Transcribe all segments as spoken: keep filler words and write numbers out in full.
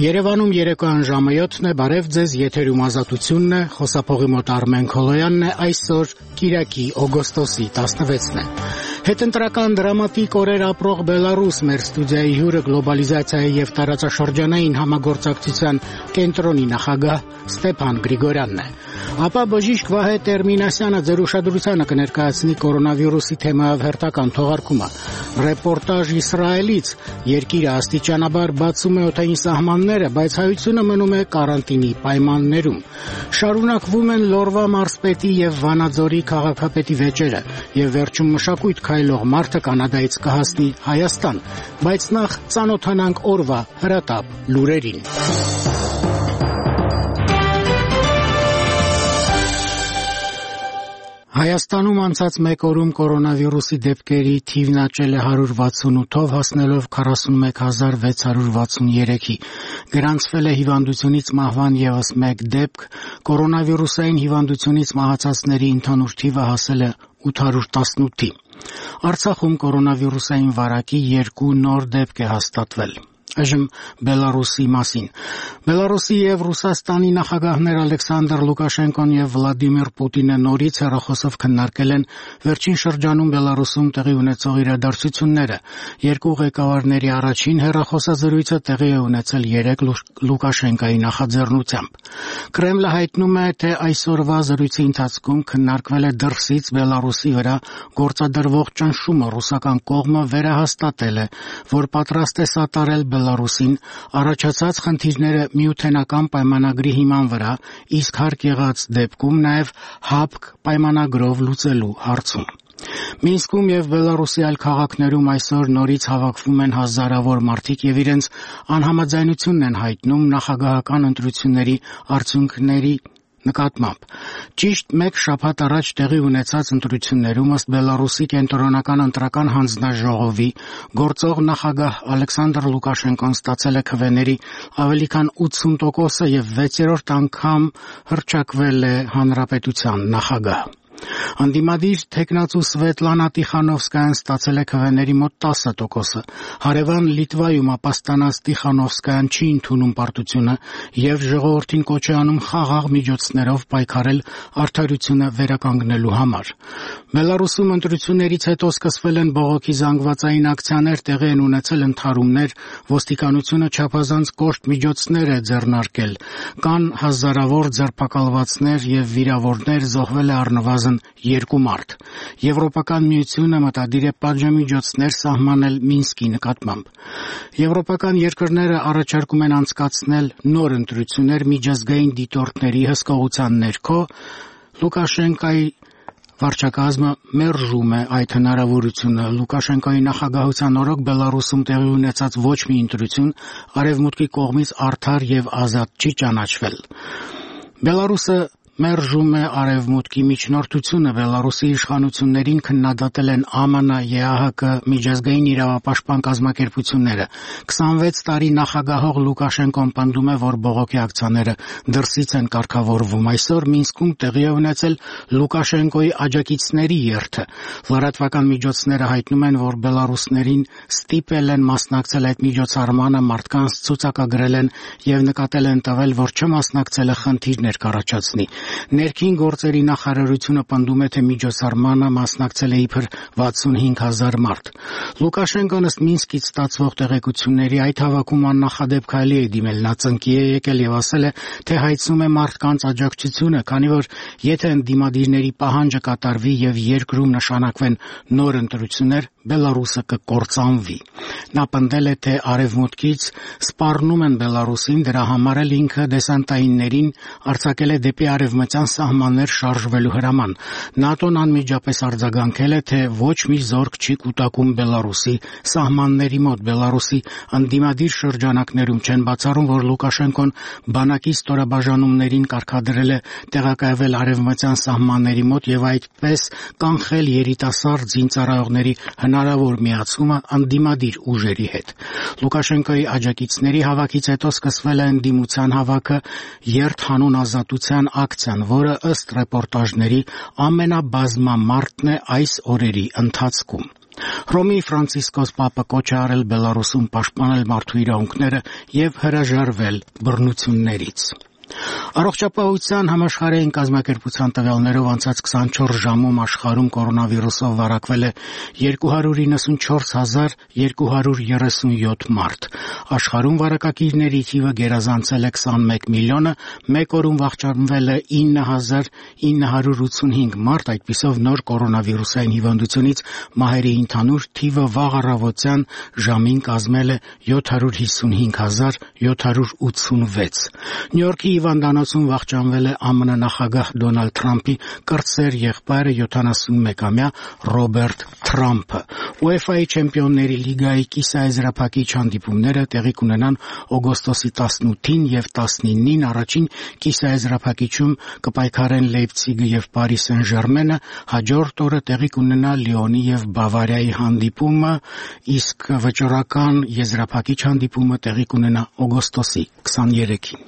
Երևանում երեկոյան ժամը յոթն է, բարև ձեզ, եթերում Ազատությունն է, խոսափողի մոտ Արմեն Քոլոյանն է, այսօր Կիրակի օգոստոսի տասնվեցն է։ Հետընտրական դրամատիկ օրեր ապրող Բելարուս մեր ստուդիայի հյուրը գլոբալիզացիայի եւ տարածաշրջանային համագործակցության կենտրոնի նախագահ Ստեփան Գրիգորյանն է։ Ապա բժիշկ Վահե Տերմինասյանը ձեր ուշադրությանը կներկայացնի կորոնավիրուսի թեմայով հերթական թողարկումը։ Ռեպորտաժ Իսրայելից երկիրը աստիճանաբար բացում է օդային սահմանները, բայց հայությունը մնում է կարանտինի պայմաններում։ Շարունակվում են Լորվա մարզպետի եւ Վանաձորի քաղաքապետի վեճերը եւ վերջում մշակույթ քայլող մարդը Կանադայից կհասնի Հայաստան, բայց նախ ծանոթանանք օրվա հրատապ լուրերին։ Հայաստանում անցած մեկ օրում կորոնավիրուսի դեպքերի թիվն աճել է հարյուր վաթսունութով, հասնելով քառասունմեկ հազար վեց հարյուր վաթսուներեքի։ Գրանցվել է հիվանդությունից մահվան ևս մեկ դեպք, կորոնավիրուսային հիվանդությունից մահացածների ընդհանուր թիվը հասել է ութ հարյուր տասնութի։ Արցախում կորոնավիրուսային վարակի երկու նոր դեպք է հաստատվել։ Այժմ Բելարուսի մասին։ Բելարուսի եւ Ռուսաստանի նախագահներ Ալեքսանդր Լուկաշենկոն եւ Վլադիմիր Պուտինը նորից հեռախոսով քննարկել են վերջին շրջանում Բելարուսում տեղի ունեցող իրադարձությունները։ Երկու ղեկավարների առաջին հեռախոսազրույցը տեղի է ունեցել երեկ Լուկաշենկայի նախաձեռնությամբ։ Կրեմլը հայտնում է, թե այսօրվա զրույցի ընթացքում քննարկվել է դրսից Բելարուսի վրա գործադրվող ճնշումը, ռուսական կողմը վերահաստատել է, որ պատրաստ է սատարել Բելարուսին առաջացած խնդիրները միութենական պայմանագրի հիման վրա, իսկ հարկ եղած դեպքում նաև հապկ պայմանագրով լուծելու հարցում։ Մինսկում եւ Բելարուսի այլ քաղաքներում այսօր նորից հավաքվում են հազարավոր մարդիկ եւ իրենց անհամաձայնությունն են հայտնում նախագահական ընտրությունների արդյունքների նկատմամբ։ Ճիշտ մեկ շաբաթ առաջ տեղի ունեցած ընտրություններում ըստ Բելարուսի կենտրոնական ընտրական հանձնաժողովի գործող նախագահ Ալեքսանդր Լուկաշենկոն ստացել է քվեների ավելի քան ութսուն տոկոսը եւ վեցերորդ անգամ հռչակվել է հանրապետության նախագահ։ Անդիմադիր թեկնածու Սվետլանա Տիխանովսկայան ստացել է քվեների մոտ տասը տոկոսը։ Հարևան Լիտվայում ապաստանած Տիխանովսկայան չի ընդունում պարտությունը եւ ժողովրդին կոչ է անում խաղաղ միջոցներով պայքարել արդարությունը վերականգնելու համար։ Բելարուսում ընտրություններից հետո սկսվել են բողոքի զանգվածային ակցիաներ, տեղի են ունեցել ընդհարումներ, ոստիկանությունը չափազանց կոշտ միջոցներ է ձեռնարկել։ Կան հազարավոր ձերբակալվածներ եւ վիրավորներ, զոհվել է առնվազն երկու մարդ։ Եվրոպական միությունը մտադիր է պատժամիջոցներ սահմանել Մինսկի նկատմամբ։ Եվրոպական երկրները առաջարկում են անցկացնել նոր ընտրություններ միջազգային դիտորդների հսկողության ներքո։ Լուկաշենկայի վարչակազմը մերժում է այդ հնարավորությունը։ Լուկաշենկոյի նախագահության օրոք Բելարուսում տեղի ունեցած ոչ մի ընտրություն արևմուտքի կողմից արդար եւ ազատ չի ճանաչվել։ Բելարուսը մերժում է արևմուտքի միջնորդությունը։ Բելարուսի իշխանություններին քննադատել են Ա Մ Ն, Ե Ա Հ Կ, միջազգային իրավապաշտպան կազմակերպությունները։ քսանվեց տարի նախագահող Լուկաշենկոն պնդում է, որ բողոքի ակցիաները դրսից են կարգավորվում։ Այսօր Մինսկում տեղի է ունեցել Լուկաշենկոյի աջակիցների երթը։ Լրատվական միջոցները հայտնում են, որ բելարուսներին ստիպել են մասնակցել այդ միջոցառմանը, մարդկանց ցուցակագրել են եւ նկատել են տվել, որ չմասնակցելը խնդիրներ կառաջացնի։ Ներքին գործերի նախարարությունը պնդում է, թե միջոցառմանը մասնակցել է իբր վաթսունհինգ հազար մարդ։ Լուկաշենկոն ըստ Մինսկից ստացվող տեղեկությունների այդ հավաքում աննախադեպ քայլի է դիմել։ Նա ծնկի է եկել եւ ասել է, թե հայցնում է մարդկանց աջակցությունը, քանի որ եթե ընդդիմադիրների պահանջը կատարվի եւ երկրում նշանակվեն նոր ընտրություններ, Բելարուսը կկործանվի։ Նա պնդել է, թե արևմուտքից սպառնում են Բելարուսին, դրա համար էլ ինքը դեսանտայիններին արձակել է դեպի արևմտյան սահմաններ շարժվելու հրաման։ ՆԱՏՕ-ն անմիջապես արձագանքել է, թե ոչ մի զորք չի կուտակում Բելարուսի սահմանների մոտ։ Բելարուսի ընդդիմադիր շրջանակներում չեն բացառում, որ Լուկաշենկոն բանակի ստորաբաժանումներին կարգադրել է տեղակայվել արևմտյան սահմանների մոտ եւ այդպես կանխել երիտասարդ զինծառայողների հնարավոր միացումը ընդդիմադիր ուժերի հետ։ Լուկաշենկոյի աջակիցների հավաքից հետո սկսվել է ընդդիմության հավաքը երթ հանուն ազատության ակցիան, որը ըստ ռեպորտաժների ամենաբազմամարտն է այս օրերի ընթացքում։ Հռոմի Ֆրանցիսկոս Պապը կոչ է արել Բելարուսում պաշտպանել մարդու իրավունքները եւ հրաժարվել բռնություններից։ Առողջապահության համաշխարհային կազմակերպության տվյալներով անցած քսանչորս ժամում աշխարհում կորոնավիրուսով վարակվել է երկու հարյուր իննսունչորս հազար երկու հարյուր երեսունյոթ մարդ։ Աշխարհում վարակակիրների թիվը գերազանցել է քսանմեկ միլիոնը, մեկ օրում վախճանվել է ինը հազար ինը հարյուր ութսունհինգ մարդ, այդպիսով նոր կորոնավիրուսային հիվանդությունից մահերի ընդհանուր թիվը վաղ առավոտյան ժամին կազմել է յոթ հարյուր հիսունհինգ հազար յոթ հարյուր ութսունվեց։ Նյու Յորքի հիվանդանոցում վախճանվել է ԱՄՆ նախագահ Դոնալդ Թրամփի կրտսեր եղբայրը յոթանասունմեկամյա Ռոբերտ Թրամփը։ UEFA-ի Չեմպիոնների լիգայի կիսաեզրափակիչ հանդիպումները տեղի կունենան օգոստոսի տասնութին եւ տասնինին, առաջին կիսաեզրափակիչում կպայքարեն Լեյպցիգը եւ Պարի Սեն-Ժերմենը, հաջորդ օրը տեղի կունենա Լիոնի եւ Բավարիայի հանդիպումը, իսկ վճռական եզրափակիչ հանդիպումը տեղի կունենա օգոստոսի քսաներեքին։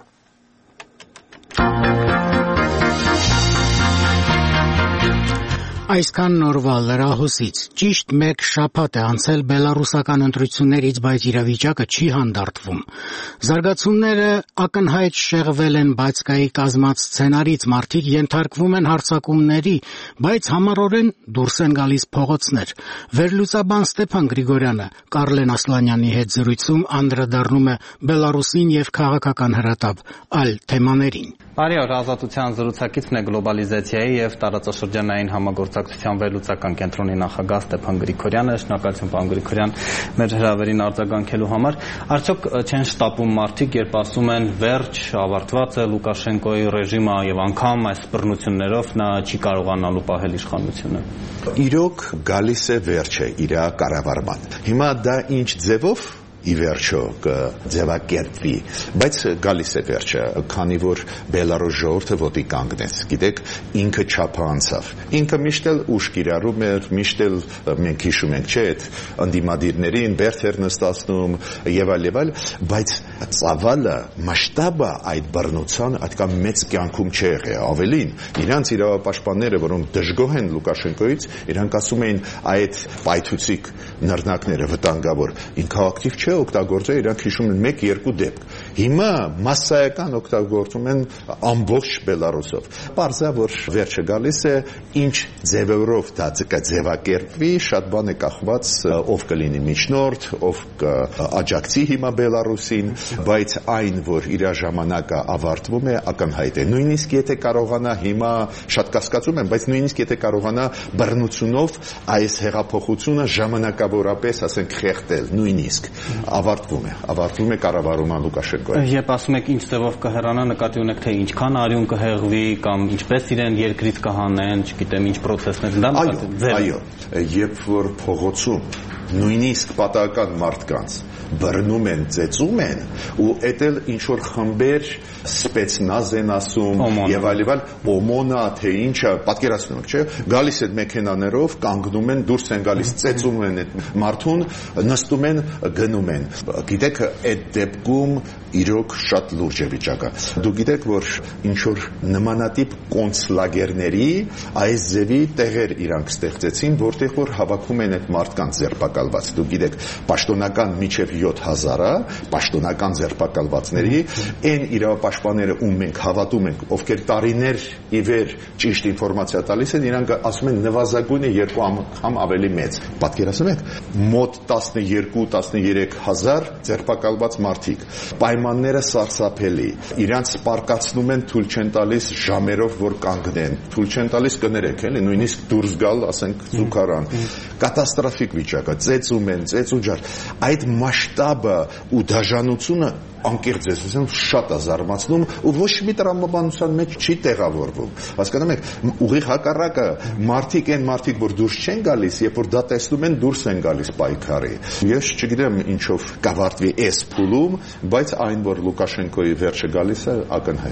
Այսքան նորվա լրահոսից։ Ճիշտ մեկ շաբաթ է անցել բելարուսական ընտրություններից, բայց իրավիճակը չի հանդարտվում։ Զարգացումները ակնհայտ շեղվել են բացկայի կազմած սցենարից, մարդիկ ենթարկվում են հարձակումների, բայց համառորեն դուրս են գալիս փողոցներ։ Վերլուծաբան Ստեփան Գրիգորյանը Կարլեն Ասլանյանի հետ զրույցում անդրադառնում է Բելարուսին եւ քաղաքական հրատապ այլ թեմաներին։ Բարի օր, Ազատության զրուցակիցն է գլոբալիզացիայի եւ տարածաշրջանային համագործակցության վերլուծական կենտրոնի նախագահ Ստեփան Գրիգորյանը։ Շնորհակալություն, պարոն Գրիգորյան, մեր հրավերին արձագանքելու համար։ Արդյոք չեն շտապում մարդիկ, երբ ասում են վերջ, ավարտված է Լուկաշենկոյի ռեժիմը եւ անգամ այս բռնություններով նա չի կարողանալու պահել իշխանությունը։ Իրոք գալիս է վերջը իր կառավարման։ Հիմա դա ինչ ձևով ի վերջո կձևակերպվի, բայց գալիս է վերջը, քանի որ Բելարուս ժողովուրդը ոտի կանգնեց, գիտեք, ինքը չափը անցավ, ինքը միշտ էլ ուժ կիրառում էր, միշտ էլ մենք հիշում ենք, չէ, այդ ընդդիմադիրներին բերդ էր նստացնում եւ այլ եւ այլ, բայց ծավալը, մասշտաբը այդ բռնության այդքան մեծ կյանքում չի եղել, ավելին, իրանց իրավապաշտպանները, որոնք դժգոհ են Լուկաշենկոյից, իրանք ասում էին այդ պայթուցիկ նռնակները վտանգավոր, ինքը ակտիվ չէ օգտագործել, իրանք հիշում են մեկ-երկու դեպք։ Հիմա մասսայական օգտագործում են ամբողջ Բելարուսով։ Պարզա, որ վերջը գալիս է, ինչ ձևերով դա կձևակերպվի, շատ բան է կախված ով կլինի միջնորդ, ով կաջակցի հիմա Բելարուսին, բայց այն, որ իր ժամանակը ավարտվում է, ակնհայտ է։ Նույնիսկ եթե կարողանա հիմա շատ կասկածում եմ, բայց նույնիսկ եթե կարողանա բռնությունով այս հեղափոխությունը ժամանակավորապես, ասենք, խեղդել, նույնիսկ ավարտվում է, ավարտվում է կառավարումը Լուկաշենկոյի։ Երբ ասում եք ինչ ձևով կհեռանա, նկատի ունեք թե ինչքան արյուն կհեղվի կամ ինչպես իրեն երկրից կհանեն, չգիտեմ, ինչ process-ներ դա նկատի։ Այո, երբ որ փողոցում նույնիսկ պատահական մարդկանց բռնում են, ծեծում են, ու էդ էլ ինչ-որ խմբեր սպեցնազ են ասում եւ այլ եւ այլ, օմոնա, թե ինչը, պատկերացնում եք, չէ՞, գալիս են մեքենաներով, կանգնում են, դուրս են գալիս, ծեծում են այդ մարդուն, նստում են, գնում են։ Գիտեք, այդ դեպքում իրոք շատ լուրջ է վիճակը։ Դուք գիտեք, որ ինչ-որ նմանատիպ կոնցլագերների այս ձևի տեղեր իրանք ստեղծեցին, որտեղ որ հավաքում են այդ մարդկանց ձերբակալված։ Դուք գիտեք, պաշտոնական միջև յոթ հազարը, պաշտոնական ձերբակալվածների, այն իրավապաշտպանները, ում մենք հավատում ենք, ովքեր տարիներ ի վեր ճիշտ ինֆորմացիա տալիս են, իրանք ասում են նվազագույնը երկու անգամ ավելի մեծ։ Պատկերացնում եք, մոտ տասնյոթ տասներեք հազար ձերբակալված մարդիկ։ Պայմանները սարսափելի, իրանց պարկացնում են, թույլ չեն տալիս ժամերով, որ կանգնեն, թույլ չեն տալիս կներեք, էլի, նույնիսկ դուրս գալ, ասենք, զուգարան։ Կատաստրոֆիկ վիճակը, ծեծում են, ծեծուջար։ Այդ մասշտաբը ու դաժանությունը անկեղծ ես, ասեմ, շատ է զարմացնում ու ոչ մի տրամաբանության մեջ չի տեղավորվում։ Հասկանում եք, ուղիղ հակառակը, մարդիկ են մարդիկ, որ դուրս չեն գալիս, երբ որ դա տեսնում են, դուրս են գալիս պայքարի։ Ես չգիտեմ ինչով կավարտվի այս փուլում, բայց այն, որ Լուկաշենկոյի վերջը գալիս է, ակնհայտ է։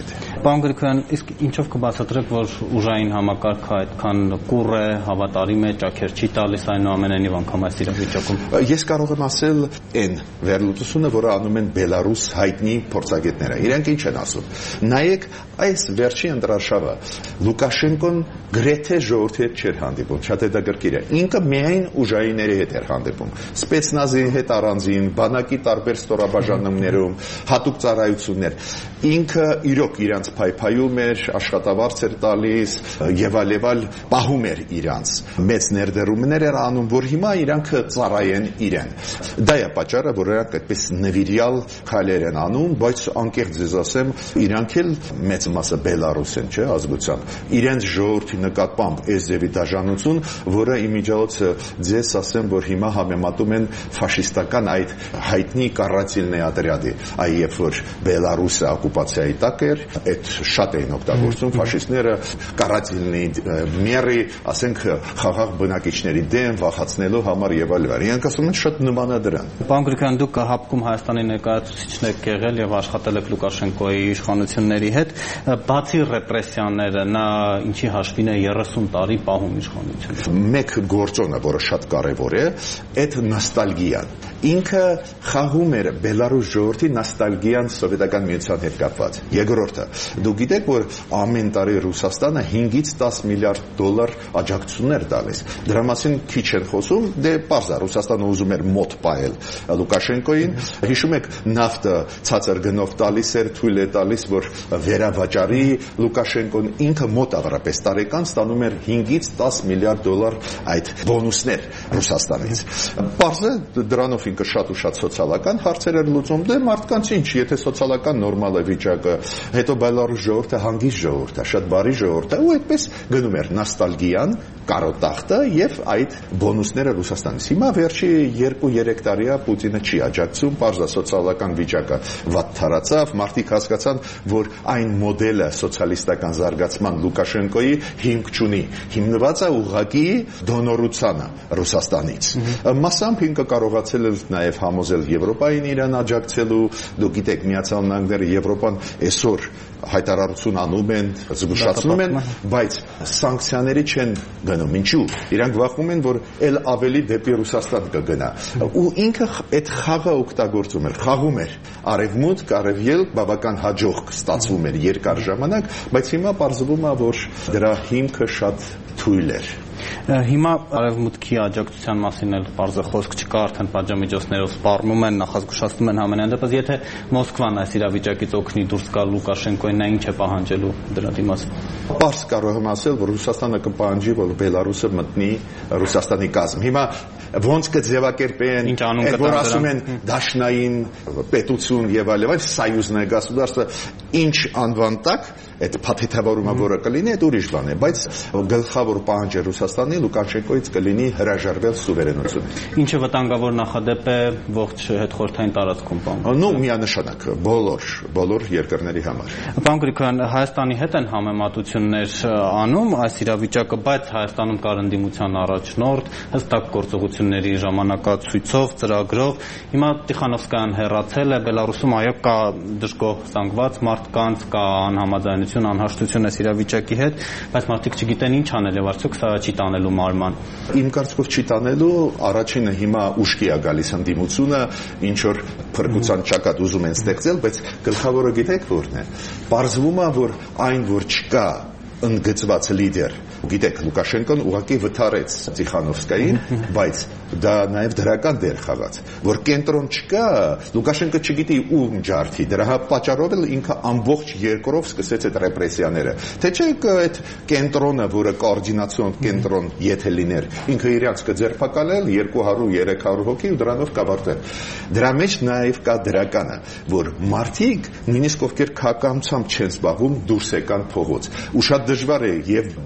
Պարոն Գրիգորյան, իսկ ինչով կբացատրեք, որ ուժային համակարգը այդքան կուռ է, հավատարիմ է, ճաքեր չի տալիս այնուամենայնիվ անգամ այս իրավիճակում։ Ես կարող եմ ասել այն վերլուծությունը, որը անում են Բելարուս հայտնի փորձագետները։ Իրենք ինչ են ասում։ Նայեք այս վերջի ընտրարշավը Լուկաշենկոն գրեթե ժողովրդի հետ չէր հանդիպում, շատ հետաքրքիր է։ Ինքը միայն ուժայինների հետ էր հանդիպում։ Սպեցնազի հետ առանձին, բանակի տարբեր ստորաբաժանումներում, հատուկ ծառայություններ։ Ինքը իրոք իրանց փայփայում էր, աշխատավարձ էր տալիս եւ այլեւալ պահում էր իրանց։ Մեծ ներդրումներ էր անում, որ հիմա իրանք ծառայեն իրեն։ Դա է պատճառը, որ իրանք այդպես նվիրյալ քայլեր են անում, բայց անկեղծ ձեզ ասեմ, իրանք էլ մեծ մասը Բելարուս են, չէ՞, ազգությամբ։ Իրենց ժողովրդի նկատմամբ այս ձևի դաժանություն, որը իմիջիայլոց ձեզ ասեմ, որ հիմա համեմատում են ֆաշիստական այդ հայտնի Կարացիլնի отряդի, այ երբ որ Բելարուսը օկուպացիայի տակ էր, այդ շատ էին օգտագործում ֆաշիստները Կարացիլնի մերի, ասենք, խաղաղ բնակիչների դեմ վախացնելու համար եւ այլն։ Իրենք ասում են շատ նման է դրան։ Պարոն Գրիգորյան, դուք հապկում Հայաստանի ներկայացուցիչն եք եղել եւ աշխատել եք Լուկաշենկոյի իշխանությունների հետ, բացի ռեպրեսիաները, նա ինչի հաշվին է երեսուն տարի պահում իշխանությունը։ Մեկ գործոնը, որը շատ կարևոր է, այդ նոստալգիան։ Ինքը խաղում էր Բելարուս ժողովրդի նոստալգիան սովետական միության հետ կապված։ Երկրորդը, դուք գիտեք, որ ամեն տարի Ռուսաստանը հինգից տաս միլիարդ դոլար աջակցություններ տալիս։ Դրա մասին քիչ են խոսում, դե պարզ է, Ռուսաստանը ուզում էր մոտ պահել Լուկաշենկոյին։ Հիշում եք, նավթը ցածր գնով տալիս էր, թույլ է տալիս, որ վերավաճառի Լուկաշենկոն ինքը մոտ ավրապես տարեկան ստանում էր հինգից տաս միլիարդ դոլար այդ բոնուսներ Ռուսաստանից։ Պարզ է, դրանով ինքը շատ ու շատ սոցիալական հարցեր էր լուծում, դե մարդկանց ինչ, եթե սոցիալական նորմալ է վիճակը, հետո Բելարուս ժողովուրդը հանգիստ ժողովուրդ է, շատ բարի ժողովուրդ է, ու այդպես գնում էր նոստալգիան, կարոտախտը եւ այդ բոնուսները Ռուսաստանից։ Հիմա վերջի երկու-երեք տարիա Պուտինը չի աջակցում, բարձր սոցիալական վիճակը վատ թարացավ, մարդիկ հասկացան, որ այն մոդելը սոցիալիստական զարգացման Լուկաշենկոյի հիմք չունի, հիմնված է ուղղակի դոնորությանը Ռուսաստանից։ Մասամբ ինքը կարողացել է նաեւ համոզել Եվրոպային իրան աջակցելու, դուք գիտեք, Միացյալ Նահանգները Եվրոպան այսօր հայտարարություն անում են, զգուշացնում են, բայց սանկցիաների չեն գնում։ Ինչու՞։ Իրանք վախում են, որ ել ավելի դեպի Ռուսաստան կգնա։ Ու ինքը այդ խաղը օգտագործում էր, խաղում էր արևմուտք, արևելք, բավական հաջող ստացվում էր երկար ժամանակ, բայց հիմա պարզվում է, որ դրա հիմքը շատ թույլ էր։ Հիմա արևմուտքի աջակցության մասին էլ բարձր խոսք չկա, արդեն պատժամիջոցներով սպառնում են, նախազգուշացնում են համենայն դեպս, եթե Մոսկվան այս իրավիճակից օգնի դուրս գալ Լուկաշենկոին, նա ինչ է պահանջելու դրա դիմաց։ Պարզ կարող եմ ասել, որ Ռուսաստանը կպահանջի, որ Բելարուսը մտնի Ռուսաստանի կազմ։ Հիմա ոնց կձևակերպեն, որ ասում են դաշնային պետություն եւ այլն, սայյուզնայ գասուդարստը, ինչ անվան տակ այդ փաթեթավորումը, որը կլինի, այդ ուրիշ բան է, բայց գլխավոր պահանջը Ռուսաստանի Լուկաշենկոից կլինի հրաժարվել սուվերենությունից։ Ինչը վտանգավոր նախադեպ է ողջ հետխորհրդային տարածքում, պարոն։ Նու միանշանակ բոլոր բոլոր երկրների համար։ Պարոն Գրիգորյան, Հայաստանի հետ են համեմատություններ անում այս իրավիճակը, բայց Հայաստանում կար ընդդիմության առաջնորդ, հստակ գործողությունների ժամանակացույցով, ծրագրով։ Հիմա Տիխանովսկայան հեռացել է, Բելարուսում այո կա դժգոհ զանգված մարդկանց, կա անհամաձայնություն, անհաշտություն այս իրավիճակի հետ, բայց մարդիկ չգիտեն ինչ անել եւ արդյոք սա չի տանելու մարման։ Իմ կարծիքով չի տանելու, առաջինը հիմա ուշքի է գալիս ընդդիմությունը, ինչ որ փրկության ճակատ ուզում են ստեղծել, բայց գլխավորը գիտեք որն է։ Պարզվում է, որ այն, որ չկա ընդգծված լիդեր, գիտեք, Լուկաշենկոն ուղղակի վթարեց Տիխանովսկային, բայց դա նաև դրական դեր խաղաց, որ կենտրոն չկա, Լուկաշենկը չգիտի ում ջարդի, դրա պատճառով էլ ինքը ամբողջ երկրով սկսեց այդ ռեպրեսիաները։ Թե չէ այդ կենտրոնը, որը կոորդինացիոն կենտրոն եթե լիներ, ինքը իրաց կձերբակալել երկու հարյուր երեք հարյուր հոգի ու դրանով կավարտել։ Դրա մեջ նաև կա դրականը, որ մարդիկ նույնիսկ ովքեր քաղաքականությամբ չեն զբաղվում, դուրս եկան փողոց։ Ու շատ դժվար է եւ Բրեստ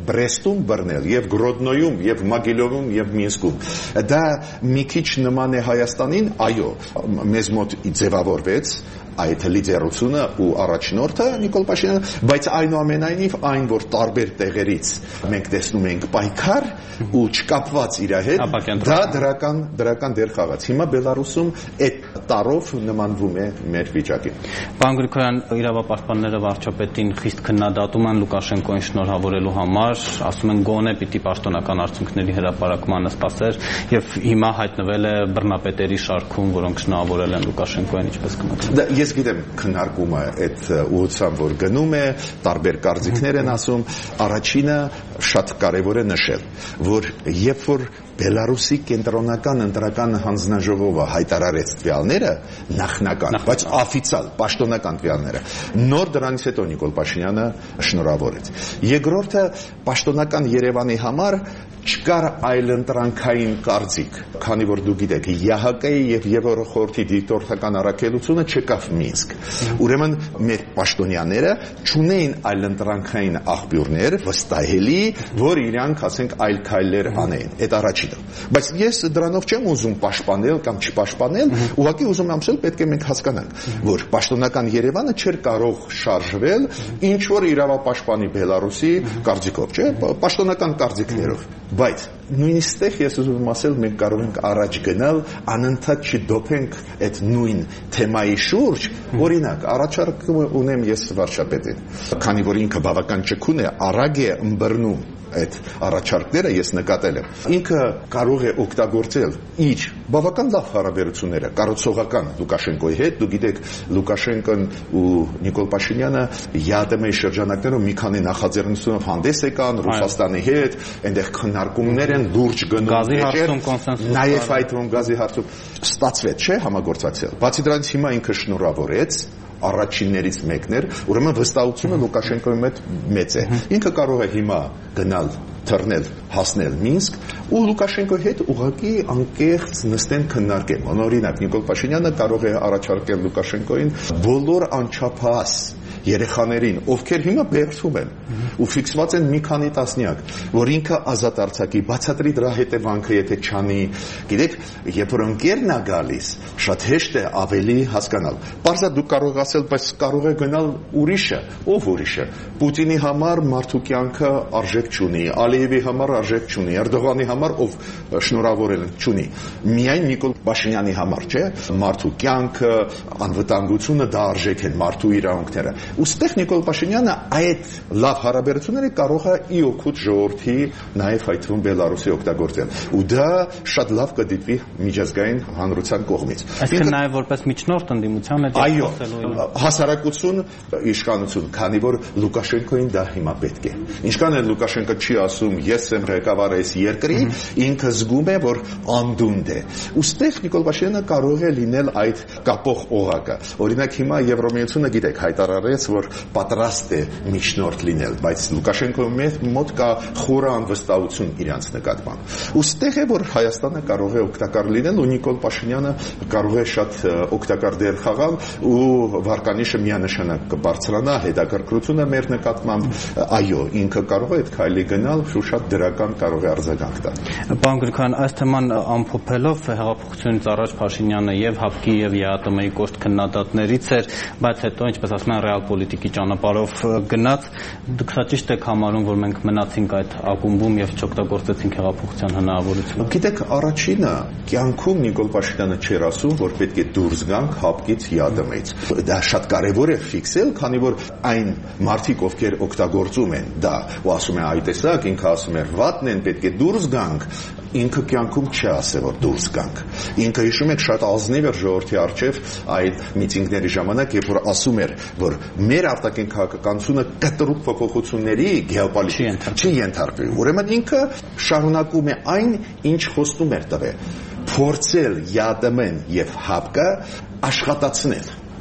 Բրեստում բռնել, եւ Գրոդնոյում, եւ Մագիլովում, եւ Մինսկում։ Դա մի քիչ նման է Հայաստանին, այո, մեզ մոտ ձևավորվեց այդ լիդերությունը ու առաջնորդը Նիկոլ Փաշինյանը, բայց այնուամենայնիվ այն, որ տարբեր տեղերից մենք տեսնում ենք պայքար ու չկապված իր հետ, դա դրական դրական դեր խաղաց։ Հիմա Բելարուսում այդ տարով նմանվում է մեր վիճակին։ Պարոն Գրիգորյան, իրավապաշտպանները վարչապետին խիստ քննադատում են Լուկաշենկոին շնորհավորելու համար, ասում են գոնե պիտի պաշտոնական արդյունքների հրապարակմանը սպասեր, եւ հիմա հայտնվել է բռնապետերի շարքում, որոնք շնորհավորել են Լուկաշենկոին, ինչպես կմտածեք։ Ես գիտեմ քննարկումը այդ ուղղությամբ որ գնում է, տարբեր կարծիքներ են ասում, առաջինը շատ կարևոր է նշել, որ երբ որ Բելարուսի կենտրոնական ընտրական հանձնաժողովը հայտարարեց տվյալները, նախնական, բայց օֆիցիալ, պաշտոնական տվյալները, նոր դրանից հետո Նիկոլ Փաշինյանը շնորհավորեց։ Երկրորդը, պաշտոնական Երևանի համար չկար այլընտրանքային կարծիք, քանի որ դուք գիտեք, ԵՀԿ-ի եւ Եվրոխորհրդի դիտորդական առաքելությունը չկավ Մինսկ։ Ուրեմն մեր պաշտոնյաները չունեին այլընտրանքային աղբյուրներ վստահելի, որ իրանք, ասենք, այլ քայլեր անեն։ Այդ առաջինը։ Բայց ես դրանով չեմ ուզում պաշտպանել կամ չպաշտպանել, ուղղակի ուզում եմ ասել, պետք է մենք հասկանանք, որ պաշտոնական Երևանը չէր կարող շարժվել ինչ որ իրավապաշտպանի Բելարուսի կարծիքով, չէ՞, պաշտոնական կարծիքներով։ Բայց նույնիսկ այդտեղ ես ուզում եմ ասել, մենք կարող ենք առաջ գնալ, անընդհատ չդոփենք այդ նույն թեմայի շուրջ, օրինակ, առաջարկ ունեմ ես վարչապետին, քանի որ ինքը բավական ճկուն է, արագ է ըմբռնում այդ առաջարկները ես նկատել եմ։ Ինքը կարող է օգտագործել իր բավական լավ հարաբերությունները կառուցողական Լուկաշենկոյի հետ։ Դուք գիտեք, Լուկաշենկոն ու Նիկոլ Փաշինյանը ԵԱՏՄ-ի շրջանակներում մի քանի նախաձեռնությունով հանդես եկան Ռուսաստանի հետ, այնտեղ քննարկումներ են լուրջ գնում։ Գազի հարցում կոնսենսուս։ Նաև այդ ում գազի հարցում ստացվեց, չէ՞, համագործակցել։ Բացի դրանից հիմա ինքը շնորհավորեց առաջիններից մեկն էր, ուրեմն վստահությունը Լուկաշենկոյի հետ մեծ է։ Ինքը կարող է հիմա գնալ, թռնել, հասնել Մինսկ ու Լուկաշենկոյի հետ ուղղակի անկեղծ նստեն քննարկեն։ Օրինակ Նիկոլ Փաշինյանը կարող է առաջարկել Լուկաշենկոյին բոլոր անչափահաս երեխաներին, ովքեր հիմա բերվում են ու ֆիքսված են մի քանի տասնյակ, որ ինքը ազատ արձակի, բացատրի դրա հետևանքը, եթե չանի։ Գիտեք, երբ որ ընկերն է գալիս, շատ հեշտ է ավելի հասկանալ։ Պարզա դուք կարող ասել, բայց կարող է գնալ ուրիշը, ով ուրիշը։ Պուտինի համար մարդու կյանքը արժեք չունի, Ալիևի համար արժեք չունի, Էրդողանի համար ով շնորհավորել չունի։ Միայն Նիկոլ Փաշինյանի համար, չէ՞, մարդու կյանքը, անվտանգությունը դա արժեք են, մարդու իրավունքները։ Ուստեղ Նիկոլ Փաշինյանը այդ լավ հարաբերությունները կարող է ի օգուտ ժողովրդի նաև այդ թվում Բելարուսի օգտագործել։ Ու դա շատ լավ կդիտվի միջազգային հանրության կողմից։ Այսինքն նաև որպես միջնորդ ընդդիմության հետ այո, հասարակություն, իշխանություն, քանի որ Լուկաշենկոին դա հիմա պետք է։ Ինչքան էլ Լուկաշենկը չի ասում ես եմ ղեկավար այս երկրի, ինքը զգում է, որ անդունդ է։ Ուստեղ Նիկոլ Փաշինյանը կարող է լինել այդ կապող օղակը։ Օրինակ հիմա Եվրոմիությունը գիտեք հայտարարեց, որ պատրաստ է միջնորդ լինել, բայց Լուկաշենկոյի մոտ կա խորը անվստահություն իրանց նկատմամբ։ Ուստեղ է, որ Հայաստանը կարող է օգտակար լինել ու Նիկոլ Փաշինյանը կարող է շատ օգտակար դեր խաղալ ու վարկանիշը միանշանակ կբարձրանա, հետաքրքրությունը մեր նկատմամբ, այո, ինքը կարող է այդ քայլի գնալ ու շատ դրական կարող է արձագանք տալ։ Պարոն Գրիգորյան, այս թեման ամփոփելով հեղափոխությունից առաջ Փաշինյանը եւ ՀԱՊԿ-ի եւ ԵԱՏՄ-ի կոշտ քննադատներից էր, բայց հետո, ինչպես ասում են, ռեալ պոլիտիկի ճանապարհով գնաց։ Դուք սա ճիշտ եք համարում, որ մենք մնացինք այդ ակումբում եւ չօգտագործեցինք հեղափոխության հնարավորությունը։ Գիտեք, առաջինը կյանքում Նիկոլ Փաշինյանը չէր ասում, որ պետք է դուրս գանք ՀԱՊԿ-ից, ԵԱՏՄ-ից։ Դա շատ կարեւոր է ֆիքսել, քանի որ այն մարդիկ, ովքեր օգտագործում են դա ու ասում են, այ տեսակ, ինքը ասում է, վատն են, պետք է դուրս գանք, ինքը կյանքում չի ասել, որ դուրս գանք։ Ինքը հիշում եք շատ ազնիվ էր ժողովրդի առջև այդ միտինգների ժամանակ, երբ որ ասում էր, որ մեր արտաքին քաղաքականությունը կտրուկ փոփոխությունների գեոպոլիտիկ չի ենթարկվի։ Ուրեմն ինքը շարունակում է այն, ինչ խոստում էր տվել, փորձել ԵԱՏՄ-ն եւ ՀԱՊԿ-ը աշխատացնել։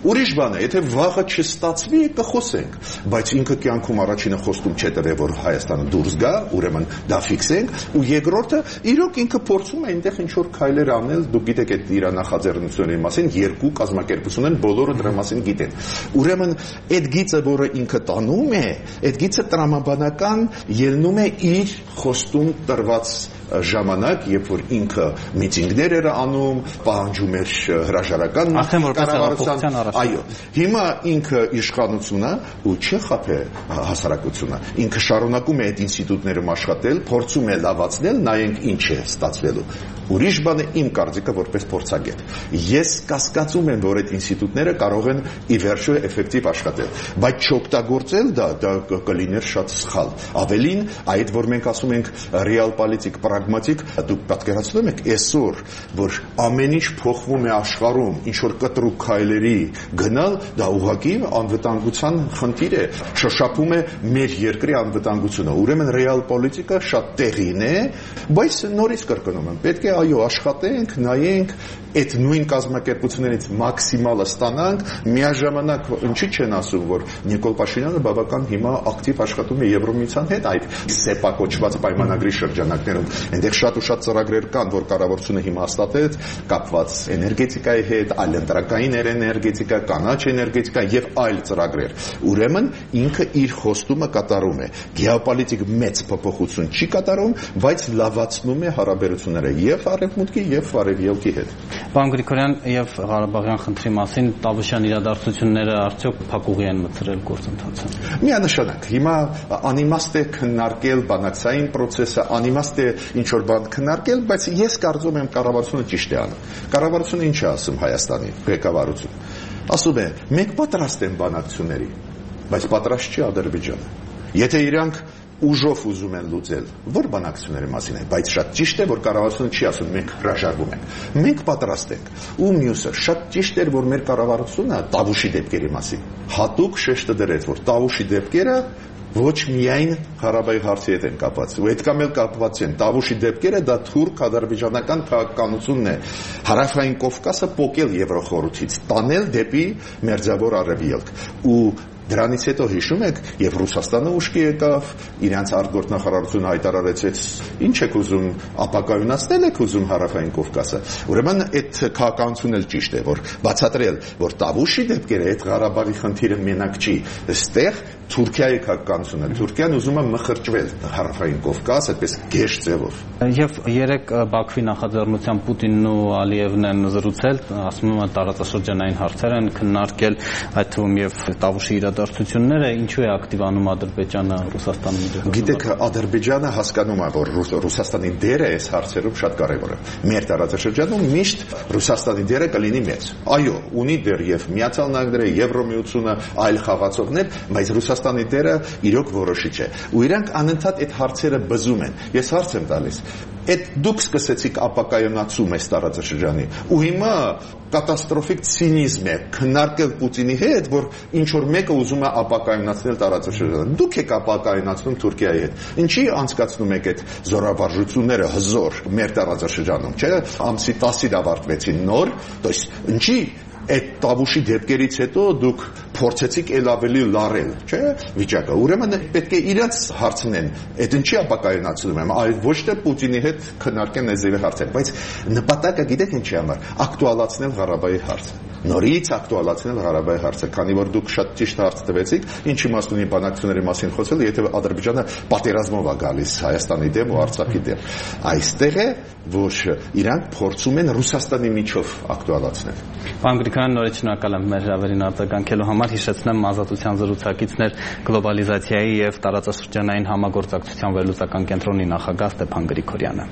Ուրիշ բան է, եթե վաղը չստացվի, կխոսենք, բայց ինքը կյանքում առաջինը խոստում չտվե, որ Հայաստանը դուրս գա, ուրեմն դա ֆիքսենք, ու երկրորդը իրոք ինքը փորձում է այնտեղ ինչ-որ քայլեր անել, դուք գիտեք այդ իր նախաձեռնությունների մասին երկու կազմակերպություն են, բոլորը դրա մասին գիտեն։ Ուրեմն այդ գիծը, որը ինքը տանում է, այդ գիծը տրամաբանական ելնում է իր խոստում տրված ժամանակ, երբ որ ինքը միտինգներ էր անում, պահանջում էր հրաժարական կառավարության, այո, հիմա ինքը իշխանությունը ու չի խփե հասարակությունը, ինքը շարունակում է այդ ինստիտուտներում աշխատել, փորձում է լավացնել, նայենք ինչ է ստացվելու։ Ուրիշ բան է իմ կարծիքը որպես փորձագետ։ Ես կասկածում եմ, որ այդ ինստիտուտները կարող են ի վերջո էֆեկտիվ աշխատել, բայց չօգտագործել դա, դա կլիներ շատ սխալ։ Ավելին, այդ որ մենք ասում ենք realpolitik, pragmatic, դուք պատկերացնում եք այսօր, որ ամեն ինչ փոխվում է աշխարհում, ինչ որ կտրուկ քայլերի գնալ, դա ուղղակի անվտանգության խնդիր է, շոշափում է մեր երկրի անվտանգությունը։ Ուրեմն realpolitik-ը շատ տեղին է, բայց նորից կրկնում եմ, պետք է այո, աշխատենք, նայենք, այդ նույն կազմակերպություններից մաքսիմալը ստանանք, միաժամանակ ինչի չեն ասում, որ Նիկոլ Փաշինյանը բավական հիմա ակտիվ աշխատում է Եվրոմիության հետ այդ սեպա կոչված պայմանագրի շրջանակներում։ Այնտեղ շատ ու շատ ծրագրեր կան, որ կառավարությունը հիմա հաստատեց, կապված էներգետիկայի հետ, այլընտրակային էներգետիկա, կանաչ էներգետիկա եւ այլ ծրագրեր։ Ուրեմն ինքը իր խոստումը կատարում է։ Գեոպոլիտիկ մեծ փոփոխություն չի կատարում, բայց լավացնում է հարաբերությունները եւ Արևմուտքի եւ Արևելքի հետ։ Պարոն Գրիգորյան, եւ Ղարաբաղյան խնդրի մասին Տավուշյան իրադարձությունները արդյոք փակուղի են մտցրել գործընթացը։ Միանշանակ, հիմա անիմաստ է քննարկել բանակցային process-ը, անիմաստ է ինչ որ բան քննարկել, բայց ես կարծում եմ կառավարությունը ճիշտ է անում։ Կառավարությունը ինչ է ասում Հայաստանի ղեկավարություն։ Ասում է, մենք պատրաստ ենք բանակցությունների, բայց պատրաստ չի Ադրբեջանը։ Եթե իրանք ուժով ուզում են լուծել, որ բանակցությունների մասին է, բայց շատ ճիշտ է, որ կառավարությունը չի ասում մենք հրաժարվում ենք։ Մենք պատրաստ ենք։ Ու մյուսը շատ ճիշտ էր, որ մեր կառավարությունը Տավուշի դեպքերի մասին հատուկ շեշտը դրեց, որ Տավուշի դեպքերը ոչ միայն Ղարաբաղի հարցի հետ են կապված, ու այդքան էլ կապված չեն։ Տավուշի դեպքերը դա թուրք-ադրբեջանական քաղաքականությունն է, Հարավային Կովկասը պոկել Եվրոխորհրդից, տանել դեպի Մերձավոր Արևելք։ Ու դրանից հետո հիշում եք, եւ Ռուսաստանը ուշքի եկավ, իրանց արտգործնախարարությունը հայտարարեց, ինչ եք ուզում ապակայունացնել եք ուզում Հարավային Կովկասը։ Ուրեմն այդ քաղաքականությունն էլ ճիշտ է, որ բացատրել, որ Տավուշի դեպքերը այդ Ղարաբաղի խնդիրը մենակ չի, այստեղ Թուրքիայի քաղաքականությունը, Թուրքիան ուզում է մխրճվել Հարավային Կովկաս, այդպես գեշ ձևով։ Եվ երեք Բաքվի նախաձեռնությամբ Պուտինն ու Ալիևն են զրուցել, ասում են տարածաշրջանային հարցեր են քննարկել, այդ թվում եւ Տավուշի իրադարձությունները, ինչու է ակտիվանում Ադրբեջանը Ռուսաստանի միջոցով։ Գիտեք, Ադրբեջանը հասկանում է, որ Ռուսաստանի դերը այս հարցերում շատ կարևոր է։ Մեր տարածաշրջանում միշտ Ռուսաստանի դերը կլինի մեծ։ Այո, ունի դեր եւ Միացյալ Նահանգները, Եվրոմիությունը, այլ խաղացողներ, բայց Ռուսաստանի դերը իրոք որոշիչ է։ Ու իրանք անընդհատ այդ հարցերը բզում են։ Ես հարց եմ տալիս. Այդ դուք սկսեցիք ապակայունացում այս տարածաշրջանի, ու հիմա կատաստրոֆիկ ցինիզմ է քննարկել Պուտինի հետ, որ ինչ որ մեկը ուզում է ապակայունացնել տարածաշրջանը։ Դուք եք ապակայունացնում Թուրքիայի հետ։ Ինչի անցկացնում եք այդ զորավարժությունները հզոր մեր տարածաշրջանում, չէ՞։ Ամսի տասին ավարտվեցին նոր, то есть ինչի այդ Տավուշի դեպքերից հետո դուք փորձեցիք ել ավելի լարել, չէ՞, վիճակը։ Ուրեմն պետք է իրաց հարցնեն, այդ ինչի ապակայունացնում եմ, այլ ոչ թե Պուտինի հետ քննարկեն այս ձևի հարցեր, բայց նպատակը գիտեք ինչի համար, ակտուալացնել Ղարաբաղի հարցը։ Նորից ակտուալացնել Ղարաբաղի հարցը, քանի որ դուք շատ ճիշտ հարց տվեցիք, ինչ իմաստ ունի բանակցությունների մասին խոսել, եթե Ադրբեջանը պատերազմով է գալիս Հայաստանի դեմ ու Արցախի դեմ։ Այստեղ է, որ իրանք փորձում են Ռուսաստանի միջով ակտուալացնել։ Պարոն Գրիգորյան, նորից շնորհակալ եմ մեր հրավերին արձագանքելու համար։ Հիշեցնեմ, ազատության զրուցակիցներ գլոբալիզացիայի եւ տարածաշրջանային համագործակցության վերլուծական կենտրոնի նախագահ Ստեփան Գրիգորյանը։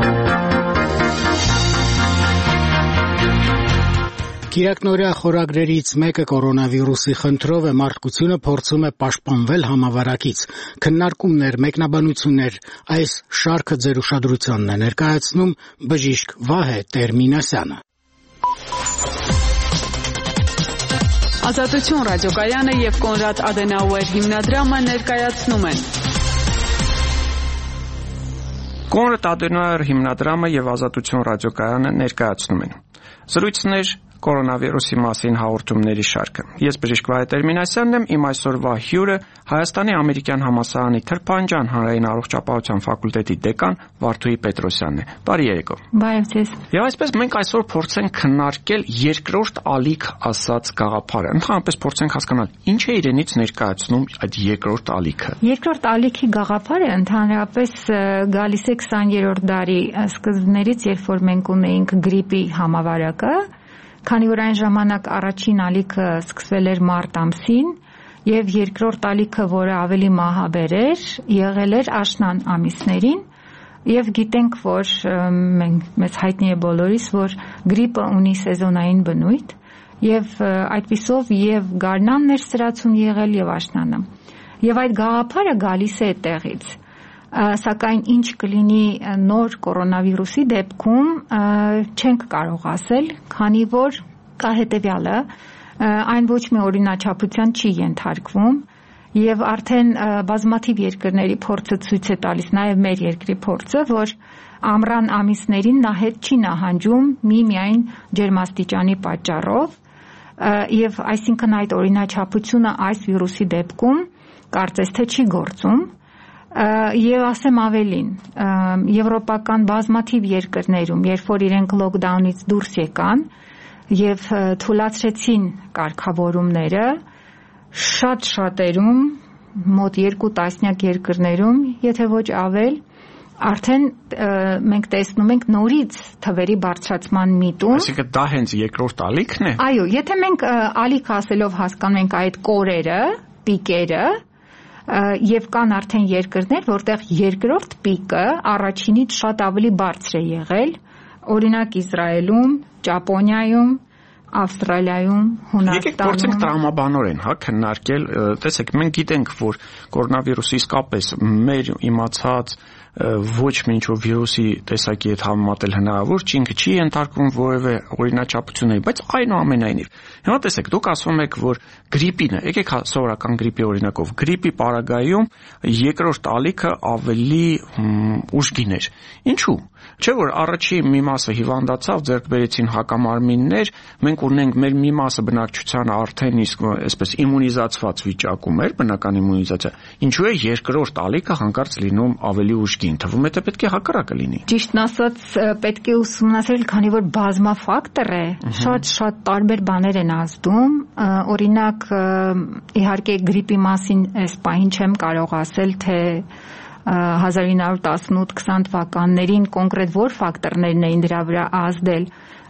Կիրակնօրյա խորագրերից մեկը կորոնավիրուսի խնդրով է, մարդկությունը փորձում է պաշտպանվել համավարակից։ Քննարկումներ, մեկնաբանություններ, այս շարքը ձեր ուշադրությանն է ներկայացնում բժիշկ Վահե Տեր-Մինասյանը։ Ազատություն ռադիոկայանը եւ Կոնրադ Ադենաուեր հիմնադրամը ներկայացնում են։ Կոնրադ Ադենաուեր հիմնադրամը եւ Ազատություն ռադիոկայանը ներկայացնում են զրույցներ կորոնավիրուսի մասին հաղորդումների շարքը։ Ես բժիշկ Վահե Տերմինասյանն եմ, իմ այսօրվա հյուրը Հայաստանի ամերիկյան համալսարանի Թրփանջան հանրային առողջապահության ֆակուլտետի դեկան Վարդուհի Պետրոսյանն է։ Բարի երեկո։ Բարև ձեզ։ Եվ այսպես մենք այսօր փորձենք քննարկել երկրորդ ալիք ասած գաղափարը։ Ընդհանրապես փորձենք հասկանալ ինչ է իրենից ներկայացնում այդ երկրորդ ալիքը։ Երկրորդ ալիքի գաղափարը ընդհանրապես գալիս է քսաներորդ դարի սկզբներից, երբ որ մենք ունեինք գրիպի համավարակը, քանի որ այն ժամանակ առաջին ալիքը սկսվել էր մարտ ամսին եւ երկրորդ ալիքը, որը ավելի մահաբեր էր, եղել էր աշնան ամիսներին եւ գիտենք, որ մենք մեզ հայտնի է բոլորիս, որ գրիպը ունի սեզոնային բնույթ եւ այդպիսով եւ գարնանն էր սրացում եղել եւ աշնանը։ Եվ այդ գաղափարը գալիս է այդտեղից։ Սակայն ինչ կլինի նոր կորոնավիրուսի դեպքում չենք կարող ասել, քանի որ կա հետևյալը, այն ոչ մի օրինաչափության չի ենթարկվում եւ արդեն բազմաթիվ երկրների փորձը ցույց է տալիս, նաեւ մեր երկրի փորձը, որ ամռան ամիսներին նա հետ չի նահանջում միմիայն ջերմաստիճանի պատճառով եւ այսինքն այդ օրինաչափությունը այս վիրուսի դեպքում կարծես թե չի գործում։ Եվ ասեմ ավելին, եվրոպական բազմաթիվ երկրներում, երբ որ իրենք լոկդաունից դուրս եկան եւ թույլատրեցին կարգավորումները, շատ շատերում, մոտ երկու տասնյակ երկրներում, եթե ոչ ավել, արդեն մենք տեսնում ենք նորից թվերի բարձրացման միտում։ Այսինքն դա հենց երկրորդ ալիքն է։ Այո, եթե մենք ալիք ասելով հասկանում ենք այդ կորերը, պիկերը, եւ կան արդեն երկրներ, որտեղ երկրորդ պիկը առաջինից շատ ավելի բարձր է եղել, օրինակ Իսրայելում, Ճապոնիայում, Ավստրալիայում, Հունաստանում։ Եկեք փորձենք տրամաբանորեն, հա, քննարկել, տեսեք, մենք գիտենք, որ կորոնավիրուսը իսկապես մեր իմացած ոչ մի ինչ-որ վիրուսի տեսակի հետ համեմատել հնարավոր չի, ինքը չի ենթարկվում որևէ օրինաչափությունների, բայց այնուամենայնիվ։ Հիմա տեսեք, դուք ասում եք, որ գրիպինը, եկեք սովորական գրիպի օրինակով, գրիպի պարագայում երկրորդ ալիքը ավելի ուժգին էր։ Ինչու՞։ Չէ՞ որ առաջի մի մասը հիվանդացավ, ձեռք բերեցին հակամարմիններ, մենք ունենք մեր մի մասը բնակչությանը արդեն իսկ այսպես իմունիզացված վիճակում էր, բնական իմունիզացիա։ Ինչու է երկրորդ ալիքը հանկարծ լինում ավելի ուժգին։ Թվում է թե պետք է հակառակը լինի։ Ճիշտն ասած, պետք է ուսումնասիրել, քանի որ բազմաֆակտոր է, շատ-շատ տարբեր բաներ են ազդում։ Օրինակ, իհարկե գրիպի մասին այս պահին չեմ կարող ասել, թե հազար ինը հարյուր տասնութ քսան թվականներին կոնկրետ որ ֆակտորներն էին դրա վրա ազդել,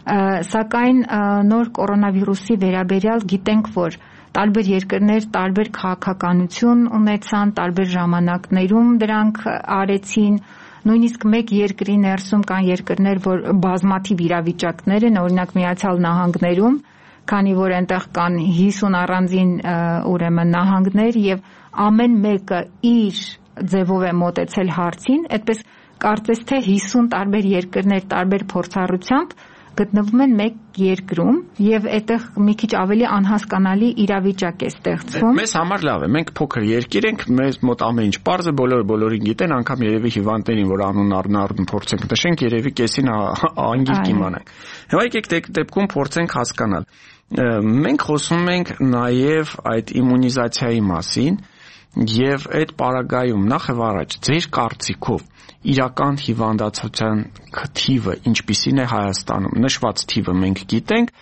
սակայն նոր կորոնավիրուսի վերաբերյալ գիտենք, որ տարբեր երկրներ տարբեր քաղաքականություն ունեցան, տարբեր ժամանակներում դրանք արեցին, նույնիսկ մեկ երկրի ներսում կան երկրներ, որ բազմաթիվ իրավիճակներ են, օրինակ Միացյալ Նահանգներում, քանի որ այնտեղ կան հիսուն առանձին ուրեմն նահանգներ եւ ամեն մեկը իր ձևով է մոտեցել հարցին, այդպես կարծես թե հիսուն տարբեր երկրներ տարբեր փորձառությամբ գտնվում են մեկ երկրում եւ այդտեղ մի քիչ ավելի անհասկանալի իրավիճակ է ստեղծվում։ Մեզ համար լավ է, մենք փոքր երկիր ենք, մեզ մոտ ամեն ինչ պարզ է, բոլորը բոլորին գիտեն, անգամ երևի հիվանդներին, որ անուն առնարդն փորձենք նշենք, երևի կեսին անգիր կիմանանք։ Հիմա եկեք դեպքում փորձենք հասկանալ։ Մենք խոսում ենք նաեւ այդ իմունիզացիայի մասին եւ այդ պարագայում նախ եւ առաջ ձեր կարծիքով իրական հիվանդացության թիվը ինչպիսին է Հայաստանում, նշված թիվը մենք գիտենք,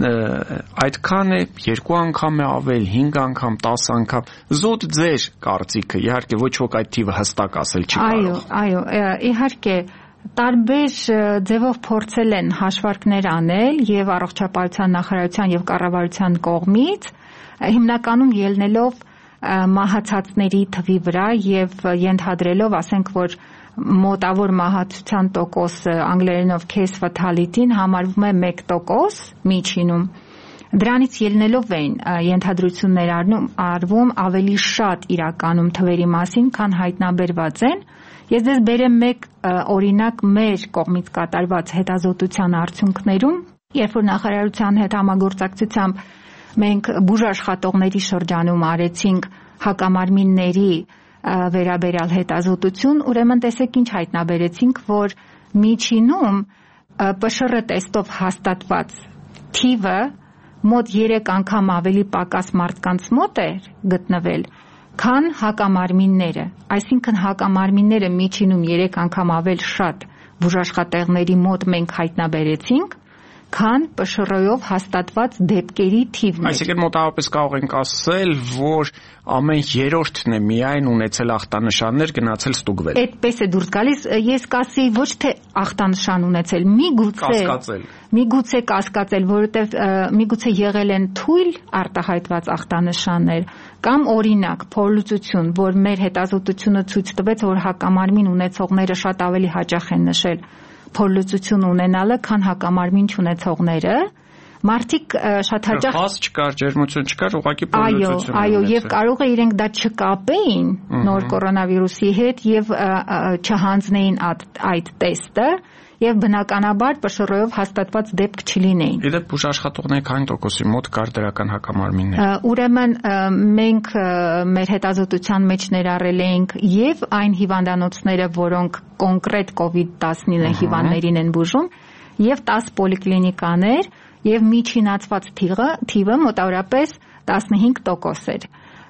այդքան է, երկու անգամ է ավել, հինգ անգամ, տասը անգամ, զուտ ձեր կարծիքը, իհարկե ոչ ոք այդ թիվը հստակ ասել չի կարող։ Այո, այո, իհարկե տարբեր ձևով փորձել են հաշվարկներ անել եւ առողջապահության նախարարության եւ կառավարության կողմից, հիմնականում ելնելով մահացածների թվի վրա եւ ենթադրելով, ասենք, որ մոտավոր մահացության տոկոսը անգլերենով case fatality-ն համարվում է մեկ տոկոս միջինում։ Դրանից ելնելով էին ենթադրություններ արվում ավելի շատ իրականում թվերի մասին, քան հայտնաբերված են։ Ես դες բերեմ մեկ օրինակ մեր կողմից կատարված հետազոտության արդյունքներում, երբ որ նախարարության հետ համագործակցությամբ մենք բուժաշխատողների շրջանում արեցինք հակամարմինների վերաբերյալ հետազոտություն, ուրեմն տեսեք ինչ հայտնաբերեցինք, որ միջինում P C R տեստով հաստատված թիվը մոտ երեք անգամ ավելի պակաս մարդկանց մոտ էր գտնվել, քան հակամարմինները, այսինքն հակամարմինները միջինում երեք անգամ ավել շատ բուժաշխատեղների մոտ մենք հայտնաբերեցինք, քան ՊՇՌ-ով հաստատված դեպքերի թիվն է։ Այսինքն մոտավորապես կարող ենք ասել, որ ամեն երրորդն է միայն ունեցել ախտանշաններ, գնացել ստուգվել։ Այդպես է դուրս գալիս, ես կասեի ոչ թե ախտանշան ունեցել, միգուցե կասկածել։ Միգուցե կասկածել, որովհետև միգուցե եղել են թույլ արտահայտված ախտանշաններ, կամ օրինակ փորլուծություն, որ մեր հետազոտությունը ցույց տվեց, որ հակամարմին ունեցողները շատ ավելի հաճախ են նշել փորլուծություն ունենալը, քան հակամարմին չունեցողները, մարդիկ շատ հաճախ Խազ չկար, ջերմություն չկար, ուղղակի փորլուծություն։ Այո, այո, եւ կարող է իրենք դա չկապեին նոր կորոնավիրուսի հետ եւ չհանձնեին այդ տեստը եւ բնականաբար ՊՇՌ-ով հաստատված դեպք չլինեին։ Իդեպ բուժաշխատողների քանի տոկոսի մոտ կար դրական հակամարմիններ։ Ուրեմն մենք մեր հետազոտության մեջ ներառել էինք եւ այն հիվանդանոցները, որոնք կոնկրետ կովիդ տասնինը հիվանդներին են բուժում, եւ տասը պոլիկլինիկաներ եւ միջինացված թիվը, թիվը մոտավորապես տասնհինգ տոկոս էր։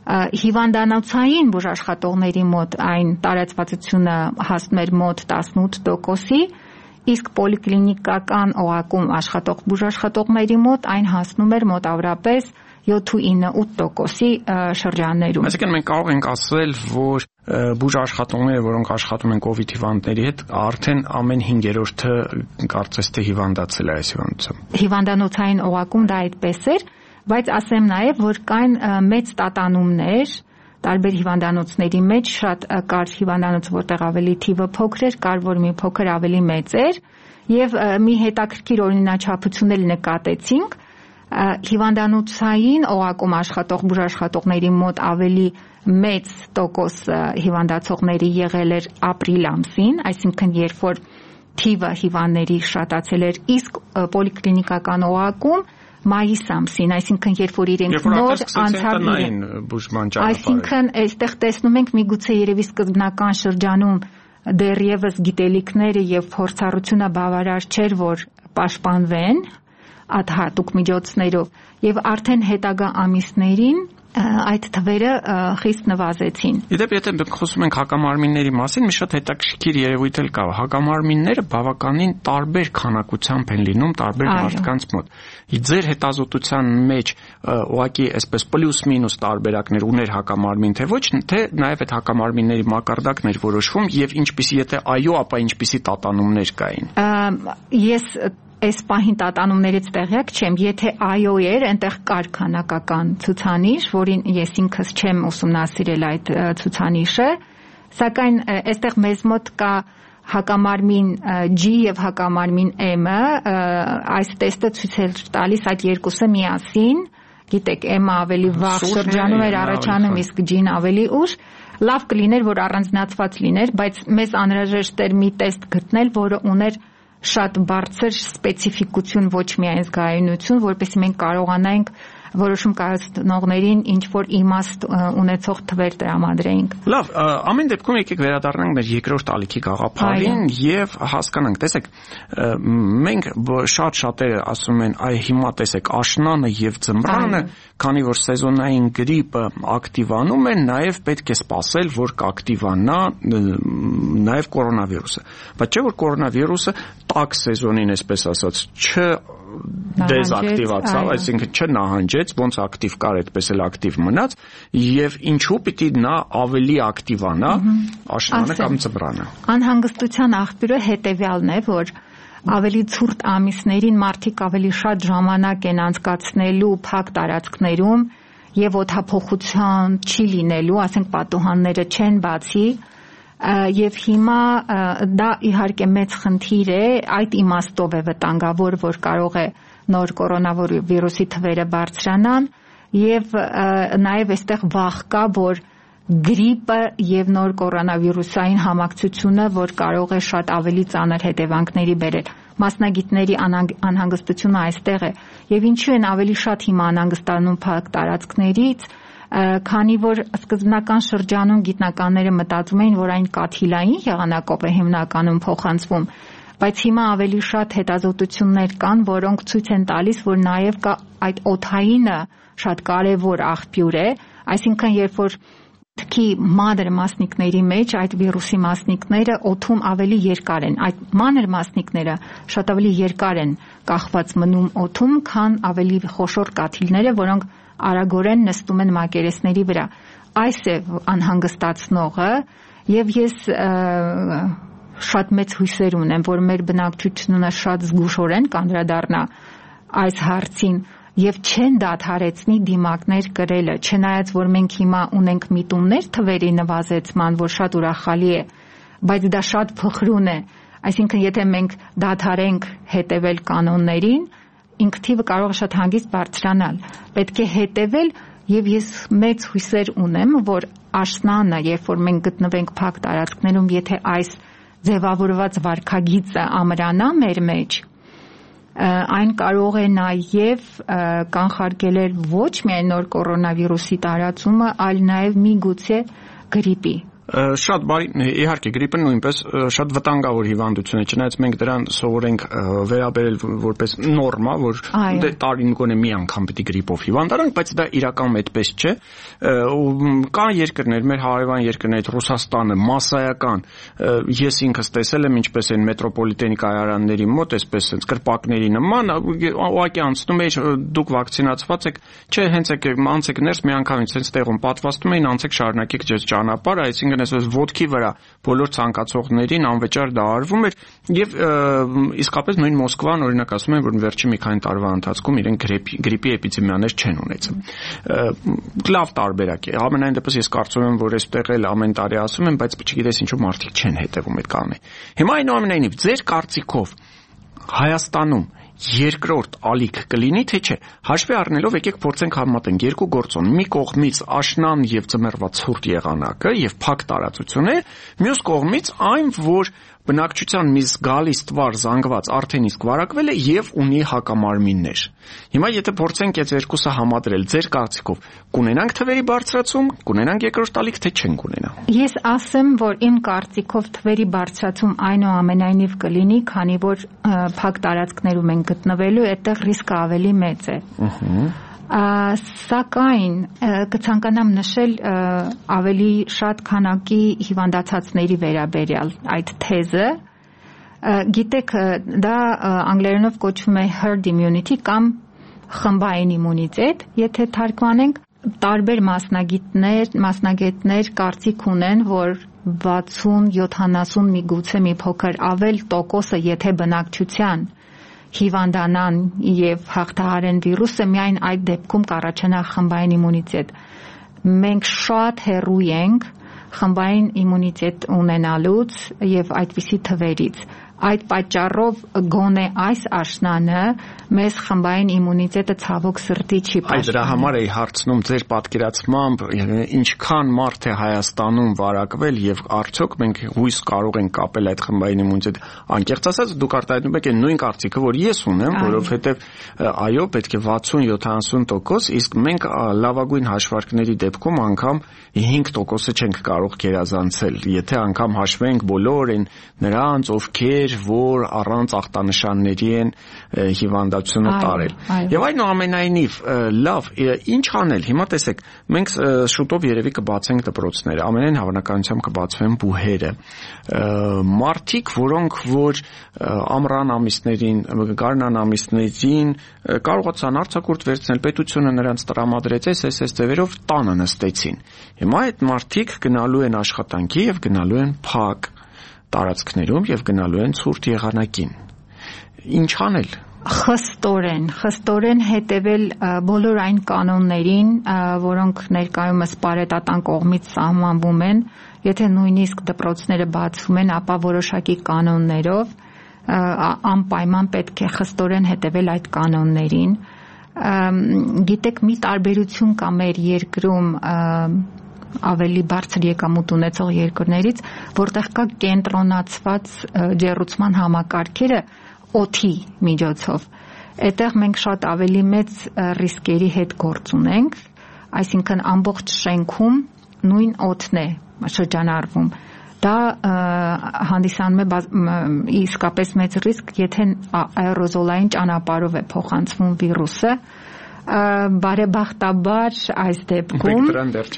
Հիվանդանոցային բուժաշխատողների մոտ այն տարածվածությունը հասնում էր մոտ տասնութ տոկոսի, իսկ պոլիկլինիկական օղակում աշխատող բուժաշխատողների մոտ այն հասնում էր մոտավորապես յոթ-ինը-ութ տոկոսի շրջաններում։ Այսինքն մենք կարող ենք ասել, որ բուժաշխատողները, որոնք աշխատում են կովիդ հիվանդների հետ, արդեն ամեն հինգերորդը կարծես թե հիվանդացել է այս հիվանդությամբ։ Հիվանդանոցային օղակում դա այդպես էր, բայց ասեմ նաև, որ կային մեծ տատանումներ տարբեր հիվանդանոցների մեջ, շատ կար հիվանդանոց, որտեղ ավելի թիվը փոքր էր, կար որ մի փոքր ավելի մեծ էր, եւ մի հետաքրքիր օրինաչափություն էլ նկատեցինք, հիվանդանոցային օղակում աշխատող բուժաշխատողների մոտ ավելի մեծ տոկոս հիվանդացողների եղել էր ապրիլ ամսին, այսինքն երբ որ թիվը հիվանդների շատացել էր, իսկ պոլիկլինիկական օղակում մայիս ամսին, այսինքն երբ որ իրենք նոր անցավ իրեն բուժման ճանապարհը։ Այսինքն այստեղ տեսնում ենք միգուցե երևի սկզբնական շրջանում դեռևս գիտելիքները եւ փորձառությունը բավարար չէր, որ պաշտպանվեն հատուկ միջոցներով եւ արդեն հետագա ամիսներին այդ թվերը խիստ նվազեցին։ Իդեպ եթե խոսում ենք հակամարմինների մասին, մի շատ հետաքրքիր երևույթ էլ կա։ Հակամարմինները բավականին տարբեր քանակությամբ են լինում տարբեր մարդկանց մոտ։ Ձեր հետազոտության մեջ ուղղակի այսպես պլյուս-մինուս տարբերակներ ուներ հակամարմին, թե ոչ, թե նաև այդ հակամարմինների մակարդակն էր որոշվում եւ ինչպիսի եթե այո, ապա ինչպիսի տատանումներ կային։ Ես Այս պահին տատանումներից տեղյակ չեմ, եթե այո էր, այնտեղ կար քանակական ցուցանիշ, որին ես ինքս չեմ ուսումնասիրել այդ ցուցանիշը, սակայն այստեղ մեզ մոտ կա հակամարմին G եւ հակամարմին M-ը, այս տեստը ցույց է տալիս այդ երկուսը միասին, գիտեք, M-ը ավելի վաղ շրջանում էր առաջանում, իսկ G-ն ավելի ուշ, լավ կլիներ, որ առանձնացված լիներ, բայց մեզ անհրաժեշտ էր մի տեստ գտնել, որը ուներ շատ բարձր սպეციფიკություն, ոչ միայն զգայունություն, որպեսզի մենք կարողանայինք որոշում կայացնողներին ինչ որ իմաստ ունեցող թվեր տրամադրեինք։ Լավ, ամեն դեպքում եկեք վերադառնանք մեր երկրորդ ալիքի գաղափարին եւ հասկանանք, տեսեք, մենք շատ շատերը ասում են, այ հիմա տեսեք, աշնանը եւ ձմռանը, քանի որ սեզոնային գրիպը ակտիվանում է, նաեւ պետք է սպասել, որ կակտիվանա նաեւ կորոնավիրուսը։ Բայց չէ՞ որ կորոնավիրուսը տաք սեզոնին, այսպես ասած, չ դեզակտիվացավ, այսինքն չնահանջեց, ոնց ակտիվ կար, այդպես էլ ակտիվ մնաց, եւ ինչու պիտի նա ավելի ակտիվանա աշնանը կամ ձմռանը։ Անհանգստության աղբյուրը հետեւյալն է, որ ավելի ցուրտ ամիսներին մարդիկ ավելի շատ ժամանակ են անցկացնելու փակ տարածքներում եւ օդափոխության չի լինելու, ասենք պատուհանները չեն բացի, եւ հիմա դա իհարկե մեծ խնդիր է, այդ իմաստով է վտանգավոր, որ կարող է նոր կորոնավիրուսի թվերը բարձրանան եւ նաեւ այստեղ վախ կա, որ գրիպը եւ նոր կորոնավիրուսային համակցությունը, որ կարող է շատ ավելի ծանր հետևանքների բերել։ Մասնագետների անհանգստությունը այստեղ է եւ ինչու են ավելի շատ հիմա անհանգստանում փակ տարածքներից, քանի որ սկզբնական շրջանում գիտնականները մտածում էին, որ այն կաթիլային եղանակով է հիմնականում փոխանցվում, բայց հիմա ավելի շատ հետազոտություններ կան, որոնք ցույց են տալիս, որ նաև կա այդ օդայինը շատ կարևոր աղբյուր է, այսինքն երբ որ թքի մանր մասնիկների մեջ այդ վիրուսի մասնիկները օդում ավելի երկար են, այդ մանր մասնիկները շատ ավելի երկար են կախված մնում օդում, քան ավելի խոշոր կաթիլները, որոնք արագորեն նստում են մակերեսների վրա։ Այս է անհանգստացնողը, եւ ես շատ մեծ հույսեր ունեմ, որ մեր բնակչությունը շատ զգուշորեն կանդրադառնա այս հարցին եւ չեն դադարեցնի դիմակներ կրելը, չնայած որ մենք հիմա ունենք միտումներ թվերի նվազեցման, որ շատ ուրախալի է, բայց դա շատ փխրուն է, այսինքն եթե մենք դադարենք հետևել կանոններին, ինքնիվը կարող է շատ հանգիստ բարձրանալ, պետք է հետևել եւ ես մեծ հույսեր ունեմ, որ աշնանը, երբ որ մենք գտնվենք փակ տարածքներում, եթե այս ձևավորված վարքագիծը ամրանա մեր մեջ, այն կարող է նաև կանխարգելել ոչ միայն նոր կորոնավիրուսի տարածումը, այլ նաև միգուցե գրիպի։ Շատ բարի, իհարկե գրիպը նույնպես շատ վտանգավոր հիվանդություն է, չնայած մենք դրան սովորենք վերաբերել որպես նորմա, որ դե տարին գոնե մի անգամ պետք է գրիպով հիվանդանանք, բայց դա իրականում այդպես չէ։ Կան երկրներ, մեր հարևան երկրներ, Ռուսաստանը, մասսայական, ես ինքս տեսել եմ ինչպես են մետրոպոլիտենի կայարանների մոտ, այսպես sense կրպակների նման, ուղղակի անցնում է, դուք վակցինացված եք, չէ, հենց եք անցեք ներս մի անգամից sense տեղում պատվաստում էին, անցեք շարունակեք ձեր ճանապարհը, այսինքն այսպես ոտքի վրա բոլոր ցանկացողներին անվճար դա արվում էր եւ իսկապես նույն Մոսկվան օրինակ ասում են որ վերջի մի քանի տարվա ընթացքում իրենք գրիպի գրիպի էպիդեմիաներ չեն ունեցել լավ տարբերակ է ամենայն դեպս ես կարծում եմ որ այստեղ էլ ամեն տարի ասում են բայց չգիտես ինչու մարդիկ չեն հետևում այդ կանոնին հիմա այնուամենայնիվ ձեր կարծիքով Հայաստանում երկրորդ ալիք կլինի թե չէ հաշվի առնելով եկեք փորձենք համատենք երկու գործոն մի կողմից աշնան եւ ձմեռվա ցուրտ եղանակը եւ փակ տարածությունը մյուս կողմից այն որ բնակչության մի զգալի ստվար զանգված արդեն իսկ վարակվել է եւ ունի հակամարմիններ հիմա եթե փորձենք այդ երկուսը համադրել ձեր կարծիքով կունենանք թվերի բարձրացում կունենանք երկրորդ ալիք թե չենք ունենա ես ասեմ որ իմ կարծիքով թվերի բարձրացում այնուամենայնիվ կլինի քանի որ փակ տարածքներում են գտնվելու այդտեղ ռիսկը ավելի մեծ է Սակայն կցանկանամ նշել ավելի շատ քանակի հիվանդացածների վերաբերյալ այդ թեզը գիտեք դա անգլերենով կոչվում է herd immunity կամ խմբային իմունիտետ եթե թարգմանենք տարբեր մասնագետներ մասնագետներ կարծիք ունեն որ վաթսուն յոթանասուն միգուցե մի փոքր ավել տոկոսը եթե բնակչության հիվանդանան եւ հաղթահարեն վիրուսը միայն այդ դեպքում կառաջանա խմբային իմունիտետ մենք շատ հեռու ենք խմբային իմունիտետ ունենալուց եւ այդպիսի թվերից այդ պատճառով գոնե այս աշնանը մեզ խմբային իմունիտետը ցավոք սրտի չի պաշտպանում։ Այդ դրա համար էի հարցնում ձեր պատկերացմամբ ինչքան մարդ է Հայաստանում վարակվել եւ արդյոք մենք հույս կարող ենք կապել այդ խմբային իմունիտետը։ Անկեղծ ասած դուք արտահայտում եք նույն կարծիքը, որ ես ունեմ, որովհետեւ այո, պետք է վաթսուն յոթանասուն տոկոս, իսկ մենք լավագույն հաշվարկների դեպքում անգամ հինգ տոկոսը չենք կարող գերազանցել, եթե անգամ հաշվենք բոլոր այն նրանց, ովքեր որ առանց ախտանշանների են հիվանդությունը տարել։ Եվ այնուամենայնիվ, լավ, ինչ անել։ Հիմա տեսեք, մենք շուտով երևի կբացենք դպրոցները, ամենայն հավանականությամբ կբացվեն բուհերը։ Մարդիկ, որոնք որ ամռան ամիսներին, գարնան ամիսներին կարողացան արձակուրդ վերցնել, պետությունը նրանց տրամադրեց այս այս ձևերով տանը նստեցին։ Հիմա այդ մարդիկ գնալու են աշխատանքի եւ գնալու են փակ տարածքներում եւ գնալու են ցուրտ եղանակին։ Ինչ անել։ Խստորեն, խստորեն հետևել բոլոր այն կանոններին, որոնք ներկայումս բարետատան կողմից սահմանվում են, եթե նույնիսկ դպրոցները բացվում են, ապա որոշակի կանոններով անպայման պետք է խստորեն հետևել այդ կանոններին։ Գիտեք, մի տարբերություն կա մեր երկրում ավելի բարձր եկամուտ ունեցող երկրներից, որտեղ կա կենտրոնացված ջեռուցման համակարգերը օդի միջոցով։ Այդտեղ մենք շատ ավելի մեծ ռիսկերի հետ գործ ունենք, այսինքն ամբողջ շենքում նույն օդն է շրջանառվում։ դա հանդիսանում է իսկապես մեծ ռիսկ, եթե աերոզոլային ճանապարհով է փոխանցվում վիրուսը։ Բարեբախտաբար այս դեպքում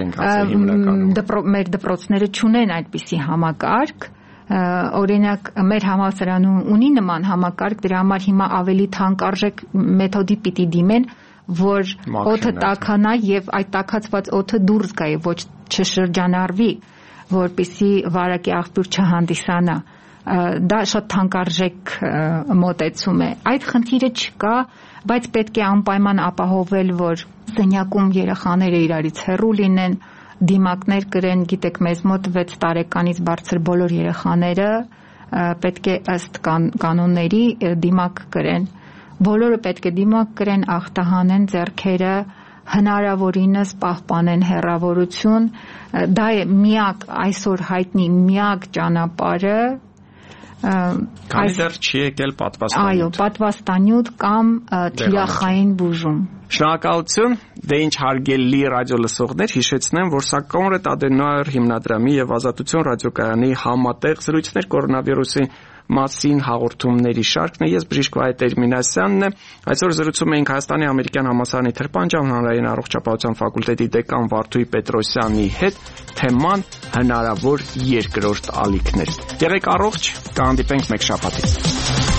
մեր դպրոցները չունեն այդպիսի համակարգ, օրինակ մեր համալսարանում ունի նման համակարգ, դրա համար հիմա ավելի թանկարժեք մեթոդի պիտի դիմեն, որ օդը տաքանա եւ այդ տաքացված օդը դուրս գա եւ ոչ չշրջանառվի, որպեսզի վարակի աղբյուր չհանդիսանա։ Դա շատ թանկարժեք մոտեցում է։ Այդ խնդիրը չկա, բայց պետք է անպայման ապահովել, որ սենյակում երեխաները իրարից հեռու լինեն, դիմակներ կրեն, գիտեք, մեզ մոտ վեց տարեկանից բարձր բոլոր երեխաները պետք է ըստ կանոնների դիմակ կրեն։ Բոլորը պետք է դիմակ կրեն, ախտահանեն ձեռքերը, հնարավորինս պահպանեն հեռավորություն, դա է միակ այսօր հայտնի միակ ճանապարհը, քանի դեռ չի եկել պատվաստանյութ։ Այո, պատվաստանյութ կամ թիրախային բուժում։ Շնորհակալություն, դե ինչ հարգելի ռադիո լսողներ, հիշեցնեմ, որ սա Կոնրադ Ադենոյեր հիմնադրամի եւ Ազատություն ռադիոկայանի համատեղ զրույցներ կորոնավիրուսի մասին հաղորդումների շարքն է։ Ես Բժիշկ Վահե Տերմինասյանն եմ։ Այսօր զրուցում ենք Հայաստանի ամերիկյան համալսարանի Թրպանջան հանրային առողջապահության ֆակուլտետի դեկան Վարդուհի Պետրոսյանի հետ, թեման հնարավոր երկրորդ ալիքներ։ Եղեք առողջ, կհանդիպենք մեկ շաբաթից։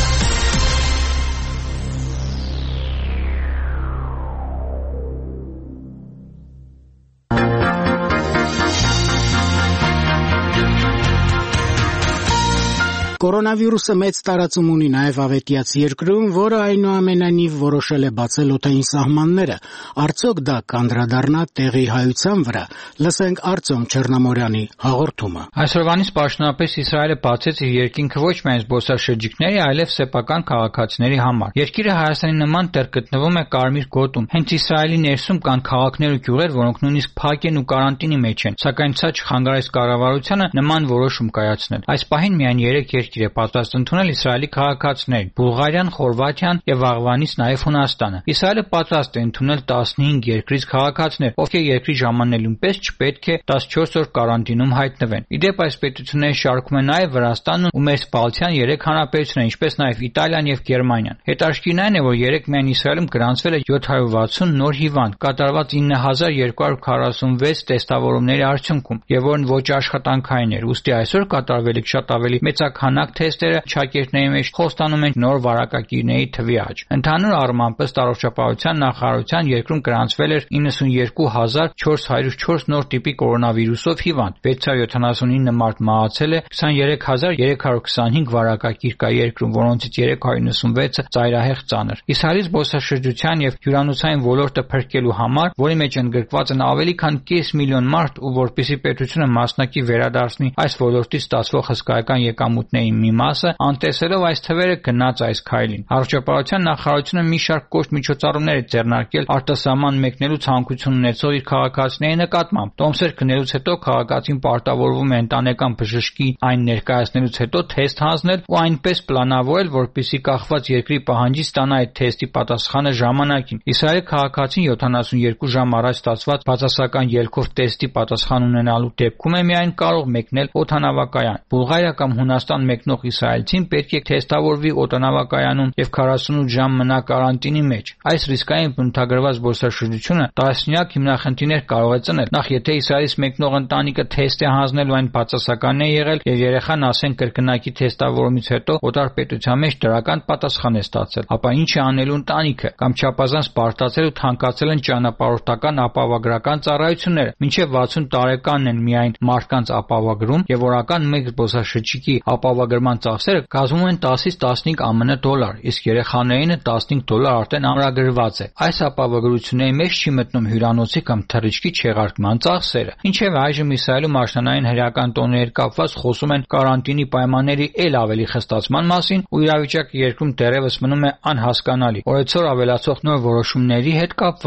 Կորոնավիրուսը մեծ տարածում ունի նաև ավետյաց երկրում, որը այնուամենայնիվ որոշել է բացել օդային սահմանները։ Արդյոք դա կանդրադառնա տեղի հայության վրա։ Լսենք Արտյոմ Չեռնամորյանի հաղորդումը։ Այսօրվանից պաշտոնապես Իսրայելը բացեց իր երկինքը ոչ միայն զբոսաշրջիկների, այլև սեփական քաղաքացիների համար։ Երկիրը Հայաստանի նման տեղ գտնվում է կարմիր գոտում։ Հենց Իսրայելի ներսում կան քաղաքներ ու գյուղեր, որոնք նույնիսկ փակ են ու կարանտինի մեջ են, սակայն ցած չխանգարեց կառավարությանը նման որոշում կայացնել։ Այս պահին միայն երեք երկիր է պատրաստ ընդունել Իսրայելի քաղաքացիներին՝ Բուլղարիան, Խորվաթիան եւ վաղվանից նաեւ Հունաստանը։ Իսրայելը պատրաստ է ընդունել տասնհինգ երկրից քաղաքացիներ, ովքեր երկրի ժամանելուն պես չպետք է տասնչորս օր կարանտինում հայտնվեն։ Իդեպ այս պետությունները շարքում են նաեւ Վրաստանն ու մեր Սպալցյան երեք հանրապետությունները, ինչպես նաեւ Իտալիան եւ Գերմանիան։ Հետաքրքիրն այն է, որ երեք միայն Իսրայելում գրանցվել է յոթ հարյուր վաթսուն նոր հիվանդ, կատարված ինը հազար երկու հարյուր քառասունվեց տեստավորումների արդյունքում, եւ որն ոչ աշխատանքային էր։ Ուստի այսօր կատարվելիք շատ ավելի մեծաքանակ թեստերը շակերտների մեջ խոստանում են նոր վարակագիրների թվի աճ։ Ընդհանուր առմամբ ըստ առողջապահության նախարարության երկրում գրանցվել էր իննսունյոթ հազար չորս հարյուր չորս նոր տիպի կորոնավիրուսով հիվանդ, վեց հարյուր յոթանասունինը մարդ մահացել է, քսաներեք հազար երեք հարյուր քսանհինգ վարակագիր կա երկրում, որոնցից երեք հարյուր նվսունվեցը ծայրահեղ ծանր։ Իսրայելի զբոսաշրջության եւ հյուրանոցային ոլորտը փրկելու համար, որի մեջ ընդգրկված են ավելի քան կես միլիոն մարդ, ու որպեսզի պետությունը մասնակի վերադարձնի այս ոլորտից ստացվող հսկայական եկամուտների մի մասը, անտեսելով այս թվերը գնաց այս քայլին։ Առողջապահության նախարարությունը մի շարք կոշտ միջոցառումներ է ձեռնարկել արտասահման մեկնելու ցանկություն ունեցող իր քաղաքացիների նկատմամբ։ Տոմսեր գնելուց հետո քաղաքացին պարտավորվում է ընտանեկան բժշկի այն ներկայացնելուց հետո թեստ հանձնել ու այնպես պլանավորել, որպեսզի կախված երկրի պահանջից ստանա այդ թեստի պատասխանը ժամանակին։ Իսրայելի քաղաքացին յոթանասունյոթ ժամ առաջ ստացված բացասական ելքով թեստի պատասխան ունենալու դեպքում է միայն կարող մեկնել օդանավակայան։ Բուլղարիա կամ Հունաստան մեկնող իսրայելցին պետք է թեստավորվի օդանավակայանում եւ քառասունութ ժամ մնա կարանտինի մեջ։ Այս ռիսկային բնութագրված զբոսաշրջությունը տասնյակ հիմնախնդիրներ կարող է ծնել։ Նախ, եթե Իսրայելից մեկնող ընտանիքը թեստ է հանձնելու, այն բացասական է եղել եւ երեխան ասեն կրկնակի թեստավորումից հետո օտար պետության մեջ դրական պատասխան է ստացել, ապա ինչ է անելու ընտանիքը, կամ չափազանց բարդացել ու թանկացել են ճանապարհորդական ապահովագրական ծառայությունները։ Մինչեւ վաթսուն տարեկանն են միայն մարդկանց ապահովագրում եւ օրական մեկ զբոսաշրջիկի ապահովագրման ծախսերը կազմում են տասից տասնհինգ ԱՄՆ դոլար, իսկ երեխաներինը տասնհինգ դոլար արդեն ամրագրված է։ Այս ապահովագրությունների մեջ չի մտնում հյուրանոցի կամ թռիչքի չեղարկման ծախսերը։ Ինչևէ, այժմ Իսրայելում աշնանային հրեական տոների կապված խոսում են կարանտինի պայմանների ել ավելի խստացման մասին, ու իրավիճակը երկրում դեռևս մնում է անհասկանալի, օրեցօր ավելացող նոր որոշումների հետ կապված։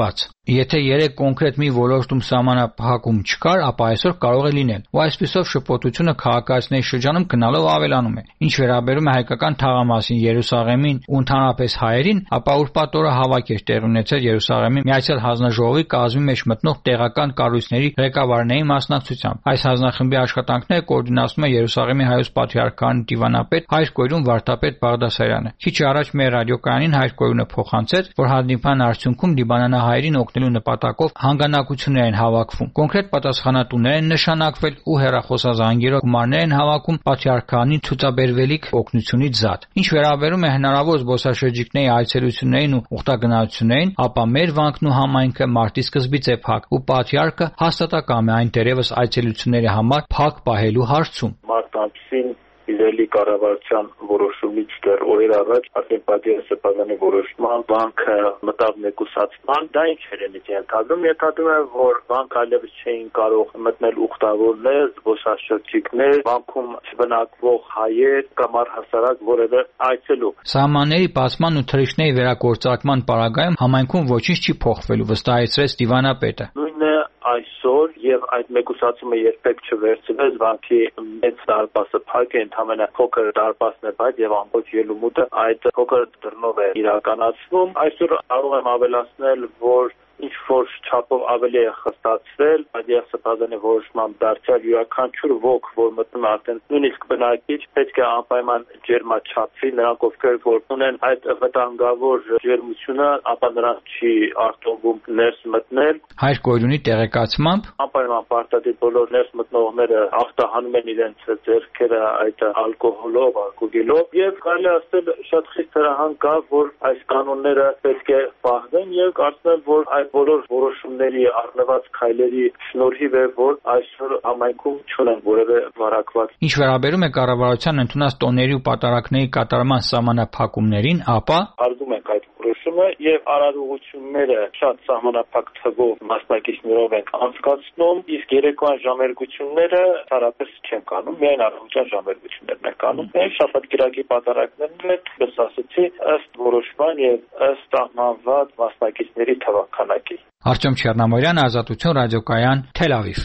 Եթե երեք կոնկրետ մի ոլորտում սահմանափակում չկար, ապա այսօր կարող է լինել։ Ու այսպիսով շփոթությունը քաղաքացիների շրջանում գնալով ավելանում է։ Ինչ վերաբերում է հայկական թաղամասին Երուսաղեմին ու ընդհանրապես հայերին, ապա ուրբաթ օրը հավաք էր տեղի ունեցել Երուսաղեմի Միացյալ հանձնաժողովի կազմի մեջ մտնող տեղական կառույցների ղեկավարների մասնակցությամբ։ Այս հանձնախմբի աշխատանքները կոորդինացնում է Երուսաղեմի հայոց պատրիարքան դիվանապետ Հայր Կոյրուն Վարդապետ Բաղդասարյանը։ Քիչ առաջ մեր ռադիոկայանին Հայր Կոյրունը փոխանցեց, որ հանդիպման արդյունքում լիբանանահայերին օգնելու նպատակով հանգանակություններ են հավաքվում։ Կոնկրետ պատասխանատուներ են նշանակվել ու հեռախոսազանգերով գումարներ են հավաքում պատրիարքանին ցուցաբերվելիք օգնությունից զատ։ Ինչ վերաբերում է հնարավոր զբոսաշրջիկների այցելություններին ու ուխտագնացություններին, ապա մեր վանքն ու համայնքը մարտի սկզբից է փակ ու պատրիարքը հաստատակամ է այն դերևս այցելությունների համար փակ պահելու հարցում։ Մարտ ամսին Իսրայելի կառավարության որոշումից դեռ օրեր առաջ արդեն Պատիար Սեփազանի որոշման բանկը մտավ մեկուսացման, դա ինչ էր ենթադրում, ենթադրում է, որ բանկը այլևս չէին կարող մտնել ուխտավորներ, զբոսաշրջիկներ, բանկում չբնակվող հայեր կամ առհասարակ որևէ այցելու։ Սահմանների բացման ու թռիչքների վերագործարկման պարագայում համայնքում ոչինչ չի փոխվելու, վստահեցրեց դիվանապետը։ Նույնը այսօր եւ այդ մեկուսացումը երբեք չվերցվեց, բանկի մեծ դարպասը փակ է, ընդհանրապես փոքր դարպասն է, բայց եւ ամբողջ ելումուտը այդ փոքր դռնով է իրականացվում։ Այսօր կարող եմ ավելացնել, որ ինչ որ չափով ավելի է խստացվել, Պատիար Սեփազանի որոշմամբ դարձյալ յուրաքանչյուր ոք, որ մտնում է արդեն նույնիսկ բնակիչ, պետք է անպայման ջերմաչափվի, նրանք ովքեր որ ունեն այդ վտանգավոր ջերմությունը, ապա նրանց չի արտոնվում ներս մտնել։ Հայր Կոյրունի տեղեկացմամբ անպայման պարտադիր բոլոր ներս մտնողները ախտահանում են իրենց ձեռքերը այդ ալկոհոլով, ալկոգելով եւ կարելի ասել շատ խիստ հրահանգ կա, որ այս կանոնները պետք է պահվեն եւ կարծում եմ, որ այդ բոլոր որոշումների առնված քայլերի շնորհիվ է, որ այսօր համայնքում չունեն որևէ վարակված։ Ինչ վերաբերում է կառավարության ընդունած տոների ու պատարակների կատարման սահմանափակումներին, ապա արվում ենք այդ որոշումը եւ արարողությունները շատ սահմանափակ թվով մասնակիցներով են անցկացնում, իսկ երեկոյան ժամերգությունները հարաբերս չեն կանում, միայն առավոտյան ժամերգություններն են կանում։ Այս շաբաթ-կիրակի պատարակներն էլ, όπως ասացի, ըստ որոշման եւ ըստ սահմանված մասնակիցների թվականակի։ Արտյոմ Չեռնամորյան, Ազատություն ռադիոկայան, Թել Ավիվ։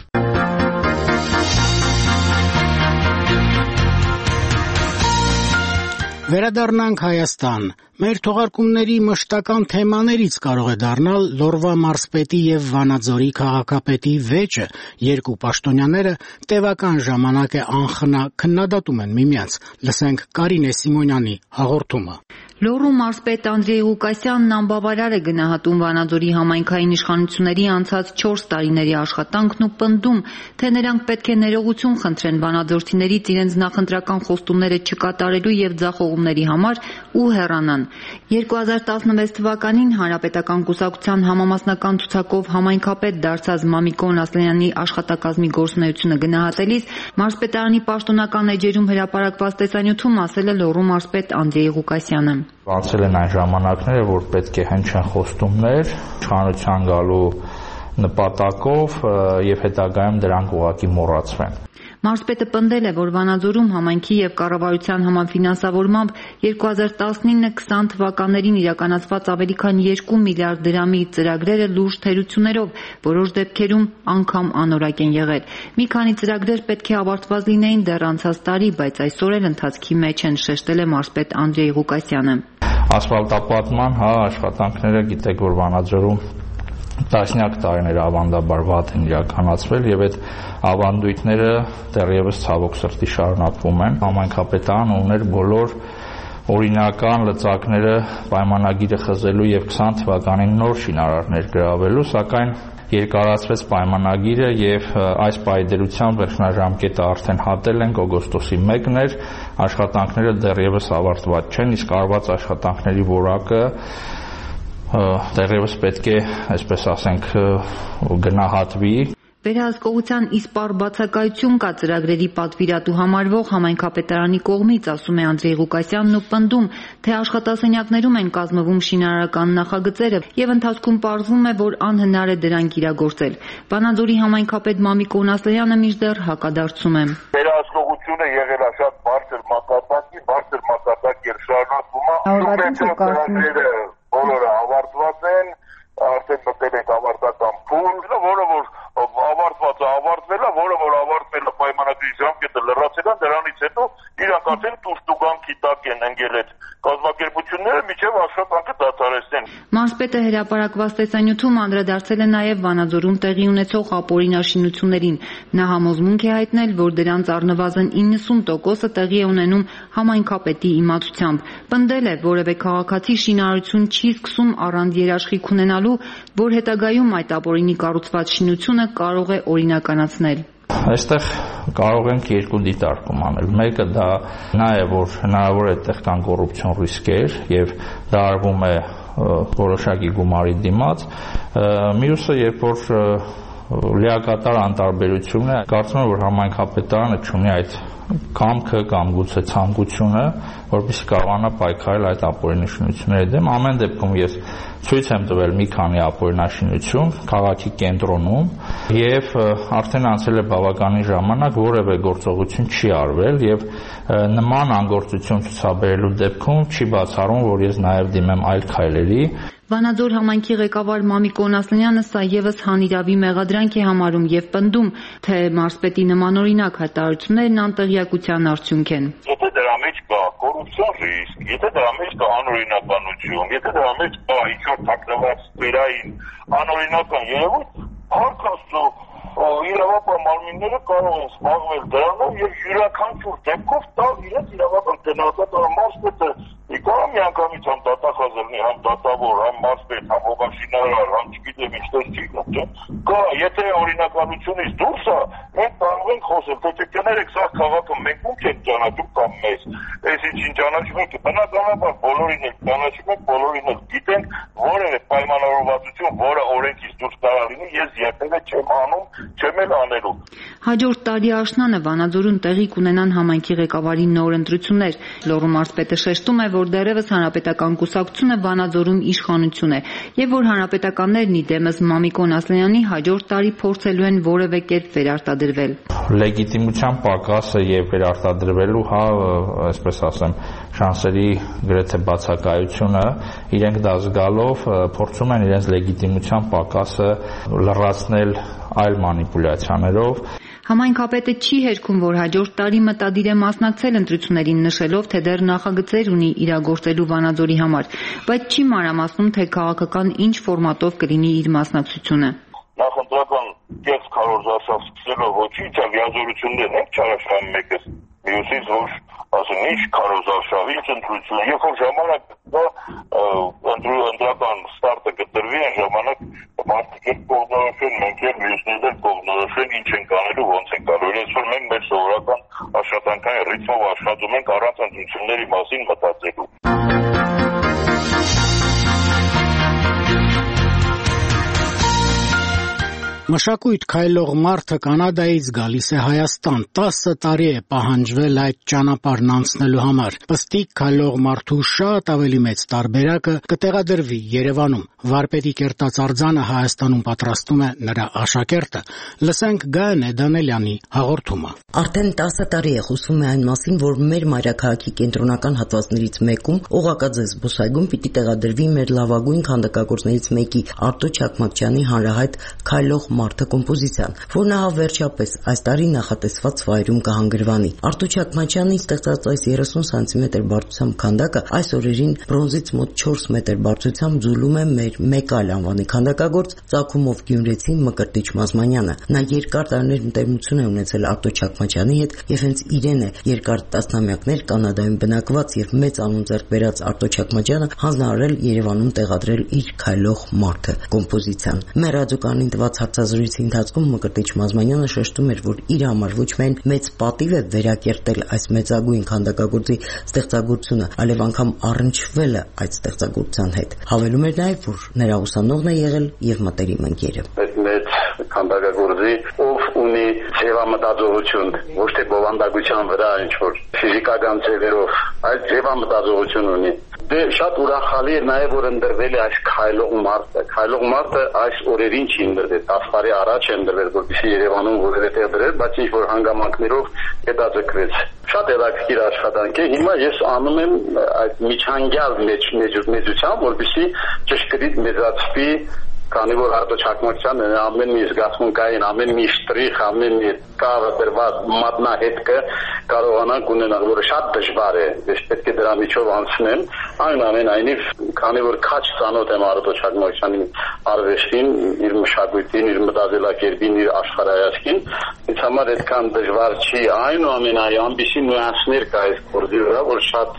Վերադառնանք Հայաստան։ Մեր թողարկումների մշտական թեմաներից կարող է դառնալ Լոռվա մարզպետի եւ Վանաձորի քաղաքապետի վեճը։ Երկու պաշտոնյաները տևական ժամանակ է անխնա քննադատում են միմյանց։ Լսենք Կարինե Սիմոնյանի հաղորդումը։ Լոռու մարզպետ Անդրեյ Ղուկասյանն անբավարար է գնահատում Վանաձորի համայնքային իշխանությունների անցած չորս տարիների աշխատանքն ու պնդում, թե նրանք պետք է ներողություն խնդրեն վանաձորցիներից իրենց նախընտրական խոստումները չկատարելու եւ ձախողումների համար ու հեռանան։ երկու հազար տասնվեց թվականին Հանրապետական կուսակցության համամասնական ցուցակով համայնքապետ դարձած Մամիկոն Ասլանյանի աշխատակազմի գործունեությունը գնահատելիս մարզպետարանի պաշտոնական էջերում հրապարակված տեսանյութում ասել է Լոռու մարզպետ Անդրեյ Ղուկասյանը։ Անցել են այն ժամանակները, որ պետք է հնչեն խոստումներ, իշխանության գալու նպատակով եւ հետագայում դրանք ուղղակի մոռացվեն։ Մարզպետը պնդել է, որ Վանաձորում համայնքի եւ կառավարության համաֆինանսավորմամբ երկու հազար տասնինը քսան թվականներին իրականացված ավելի քան երկու միլիարդ դրամի ծրագրերը լուրջ թերություններով, որոշ դեպքերում անգամ անորակ են եղել։ Մի քանի ծրագրեր պետք է ավարտված լինեին դեռ անցած տարի, բայց այսօր էլ ընթացքի մեջ են, շեշտել է մարզպետ Անդրեյ Ղուկասյանը։ Ասֆալտապատման հա աշխատանքները գիտեք, որ Վանաձորում տասնյակ տարիներ ավանդաբար վատ են իրականացվել եւ այդ ավանդույթները դեռևս ցավոք սրտի շարունակվում են։ Համայնքապետարանը ուներ բոլոր օրինական լծակները պայմանագիրը խզելու եւ քսան թվականին նոր շինարարներ գրավելու, սակայն երկարացվեց պայմանագիրը եւ այս պայդերությամբ վերջնաժամկետը արդեն հատել են, օգոստոսի մեկն էր, աշխատանքները դեռևս ավարտված չեն, իսկ արված աշխատանքների որակը դեռևս պետք է, այսպես ասենք, գնահատվի։ Վերահսկողության իսպառ բացակայություն կա ծրագրերի պատվիրատու համարվող համայնքապետարանի կողմից, ասում է Անդրեյ Ղուկասյանն ու պնդում, թե աշխատասենյակներում են կազմվում շինարարական նախագծերը եւ ընթացքում պարզվում է, որ անհնար է դրանք իրագործել։ Վանաձորի համայնքապետ Մամիկոն Ասլանյանը մինչդեռ հակադարձում է։ Վերահսկողությունը եղել է շատ բարձր մակարդակի, բարձր մակարդակի շարունակվում է։ Բոլորը ավարտված են, արդեն մտել ենք ավարտական փուլ, որը որ ավարտված է, ավարտվել է, որը որ ավարտվել է պայմանագրի ժամկետը լրացել է, դրանից հետո իրանք արդեն տուժտուգանքի տակ են ընկել այդ կազմակերպությունները մինչև աշխատանքը դադարեցնեն։ Մարզպետը հրապարակված տեսանյութում անդրադարձել է նաև Վանաձորում տեղի ունեցող ապօրինաշինություններին։ Նա համոզմունք է հայտնել, որ դրանց առնվազն իննսուն տոկոսը տեղի է ունենում համայնքապետի իմացությամբ։ Պնդել է, որևէ քաղաքացի շինարարություն չի սկսում առանց երաշխիք ունենալու, որ հետագայում այդ ապօրինի կառուցված շինությունը կարող է օրինականացնել։ Այստեղ կարող ենք երկու դիտարկում անել։ Մեկը դա նա է, որ հնարավոր է այդտեղ կան կոռուպցիոն ռիսկեր եւ դա արվում է որոշակի գումարի դիմաց։ Մյուսը, երբ որ լիակատար անտարբերություն է, կարծում եմ, որ համայնքապետարանը չունի այդ կամքը կամ գուցե ցանկությունը, որպեսզի կարողանա պայքարել այդ ապօրինաշինությունների դեմ։ Ամեն դեպքում ես ցույց եմ տվել մի քանի ապօրինաշինություն քաղաքի կենտրոնում եւ արդեն անցել է բավականին ժամանակ, որևէ գործողություն չի արվել եւ նման անգործություն ցուցաբերելու դեպքում չի բացառում, որ ես նաեւ դիմեմ այլ քայլերի։ Վանաձոր համայնքի ղեկավար Մամիկ Օնասլյանը սա եւս հանիրավի մեղադրանք է համարում եւ պնդում, թե մարզպետի նմանօրինակ հայտարարություններն անտեղյակության արդյունք են։ Եթե դրա մեջ կա կոռուպցիոն ռիսկ, եթե դրա մեջ կա անօրինականություն, եթե դրա մեջ կա ինչ-որ թաքնված վերային անօրինական երևույթ, հարկաստու իրավապահ մարմինները կարող են զբաղվել դրանով եւ յուրաքանչյուր դեպքով տալ իրենց իրավական գնահատականը։ Մարզպետը կարող է միանգամից համ դատախազելնի, համ դատավոր, համ մարզպետ, համ հողաշինարար, համ չգիտեմ ինչպես չի գտնում։ Կա, եթե օրինականությունից դուրս է, մենք կարող ենք խոսել, թե կներեք սա քաղաքը մենք ում չենք ճանաչում կամ մեզ։ Այս ինչին ճանաչում ենք, բնականաբար բոլորին ենք ճանաչում ենք, բոլորին ենք գիտենք, որևէ պայմանավորվածություն, որը օրենքից դուրս կարող լինի, ես երբևէ չեմ անում, չեմ էլ անելու։ Հաջորդ տարի աշնանը Վանաձորում տեղի կունենան համայնքի ղեկավարի նոր ընտրություններ։ Լոռու մարզպետը շեշտում է, որ դեռևս հանրապետական կուսակցությունը Վանաձորում իշխանություն է եւ որ հանրապետականներն ի դեմս Մամիկ Օնասլյանի հաջորդ տարի փորձելու են որևէ կերպ վերարտադրվել։ Լեգիտիմության պակասը եւ վերարտադրվելու, հա, այսպես ասեմ, շանսերի գրեթե բացակայությունը, իրենք դա զգալով փորձում են իրենց լեգիտիմության պակասը լրացնել այլ մանիպուլյացիաներով։ Համայնքապետը չի հերքում, որ հաջորդ տարի մտադիր է մասնակցել ընտրություններին, նշելով, թե դեռ նախագծեր ունի իրագործելու Վանաձորի համար, բայց չի մանրամասնում, թե քաղաքական ինչ ֆորմատով կլինի իր մասնակցությունը։ Նախընտրական կեղծ քարոզարշավ սկսելով ոչինչ, վիազորություններ ենք չարաշահում մեկը մյուսից, որ ասեն ինչ քարոզարշավ, ինչ ընտրություն, երբ որ ժամանակ դա ընտրական ստարտը կտրվի, այն ժամանակ մարդիկ էլ կողմնորոշեն, մենք էլ մյուսներն էլ կողմնորոշեն, ինչ ենք անելու, ոնց ենք անելու։ Այսօր մենք մեր սովորական աշխատանքային ռիթմով աշխատում ենք առանց ընտրությունների մասին մտածելու։ Մշակույթ քայլող մարդը Կանադայից գալիս է Հայաստան, տասը տարի է պահանջվել այդ ճանապարհն անցնելու համար։ Պստիկ քայլող մարդու շատ ավելի մեծ տարբերակը կտեղադրվի Երևանում։ Վարպետի կերտած արձանը Հայաստանում պատրաստում է նրա աշակերտը։ Լսենք Գայանե Դանելյանի հաղորդումը։ Արդեն տասը տարի է խոսում է այն մասին, որ մեր մայրաքաղաքի կենտրոնական հատվածներից մեկում Օղակաձև զբոսայգում պիտի տեղադրվի մեր լավագույն քանդակագործներից մեկի Արտո Չակմակյանի հանրահայտ քայլող մարդը կոմպոզիցիան, որն ահա վերջապես այս տարի նախատեսված վայրում կհանգրվանի։ Արտո Չակմակյանի ստեղծած այս երեսուն սանտիմետր բարձրությամբ քանդակը այս օրերին բրոնզից մոտ չորս մետր բարձրությամբ ձուլում է մեր մեկ այլ անվանի քանդակագործ Ծագումով գյումրեցին Մկրտիչ Մազմանյանը։ Նա երկար տարիներ ընտերություն է ունեցել Արտո Չակմակյանի հետ եւ հենց իրեն է երկար տասնամյակներ Կանադայում բնակված եւ մեծ անուն ձեռք բերած Արտո Չակմակյանը հանձնարարել Երևանում տեղադրել իր քայլող մարդը կոմպոզիցիան։ Մեր ռադիոկայանին տված հարցազրույցի ընթացքում Մկրտիչ Մազմանյանը շեշտում էր, որ իր համար ոչ միայն մեծ պատիվ է վերակերտել այս մեծագույն քանդակագործի ստեղծագործությունը, այլև անգամ առնչվել է այդ ստեղծագործության հետ։ Հավելում էր նաեւ, որ նրա ուսանողն է եղել եւ մտերիմ ընկերը։ Այդ մեծ քանդակագործի, ով ունի ձևամտածողություն, ոչ թե բովանդակության վրա ինչ-որ ֆիզիկական ձևերով, այլ ձևամտածողություն ունի։ Դե շատ ուրախալի է նաև, որ ընդրվել է այս քայլող մարդը։ Քայլող մարդը այս օրերին չի ընդրվել, տասը տարի առաջ է ընդրվել, որպեսզի Երևանում որևէ տեղ դրել, բայց ինչ-որ հանգամանքներով հետաձգվեց։ Շատ հետաքրքիր աշխատանք է։ Հիմա ես անում եմ այդ միջանկյալ մեծ մեծությամբ, որպեսզի ճշգրիտ մեծացվի քանի որ Արտո Չակմակյանը ամեն մի զգացմունքային, ամեն մի շտրիխ, ամեն մի կավը դրված մատնահետքը կարողանանք ունենալ, որը շատ դժվար է, ես պետք է դրա միջով անցնեմ, այնուամենայնիվ, քանի որ քաչ ծանոթ եմ Արտո Չակմակյանի արվեստին, իր մշակույթին, իր մտածելակերպին, իր աշխարհայացքին, ինձ համար այդքան դժվար չի, այնուամենայնիվ ամբիցի նյուանսներ կա այս գործի վրա, որ շատ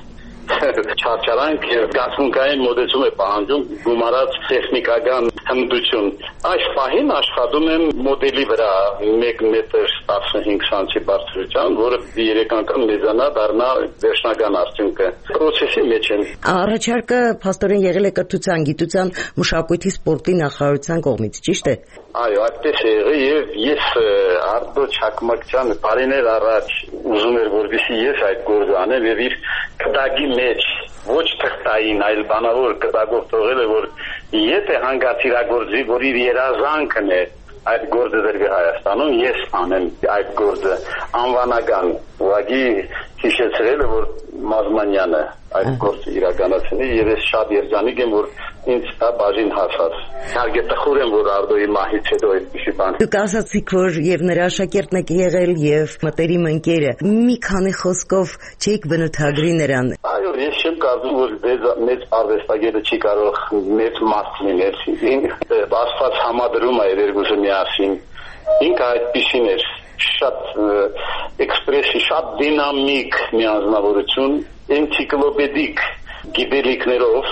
չարչարանք եւ գացունքային մոդեցում է պահանջում գումարած տեխնիկական հմտություն։ Այս պահին աշխատում եմ մոդելի վրա մեկ մետր տասնհինգ սանտի բարձրության, որը երեք անգամ մեծանա դառնա վերջնական արդյունքը։ Պրոցեսի մեջ եմ։ Առաջարկը փաստորեն եղել է կրթության, գիտության, մշակույթի, սպորտի նախարարության կողմից, ճիշտ է։ Այո, այդպես է եղել եւ ես Արտո Չակմակյանը տարիներ առաջ ուզում էր որպեսզի ես այդ գործը անեմ եւ իր կտակի մեջ ոչ թղթային, այլ բանավոր կտակով թողել է, որ եթե հանգած իրագործի, որ իր երազանքն է այդ գործը դրվի Հայաստանում, ես անեմ այդ գործը անվանական, ուղղակի հիշեցրել է, որ Մազմանյանը այդ գործը իրականացնի եւ ես շատ երջանիկ եմ, որ ինձ դա բաժին հասած։ Իհարկե տխուր եմ, որ Արտոյի մահից հետո այդպիսի բան։ Դուք ասացիք, որ եւ նրա աշակերտն եք եղել եւ մտերիմ ընկերը։ Մի քանի խոսքով չեք բնութագրի նրան։ Այո, ես չեմ կարծում, որ մեծ արվեստագետը չի կարող մեծ մաս լինել։ Ինքը Աստված համադրում է երկուսը միասին։ Ինքը այդպիսին էր, շատ էքսպրեսի, շատ դինամիկ միանձնավորություն, էնցիկլոպեդիկ գիտելիքներով,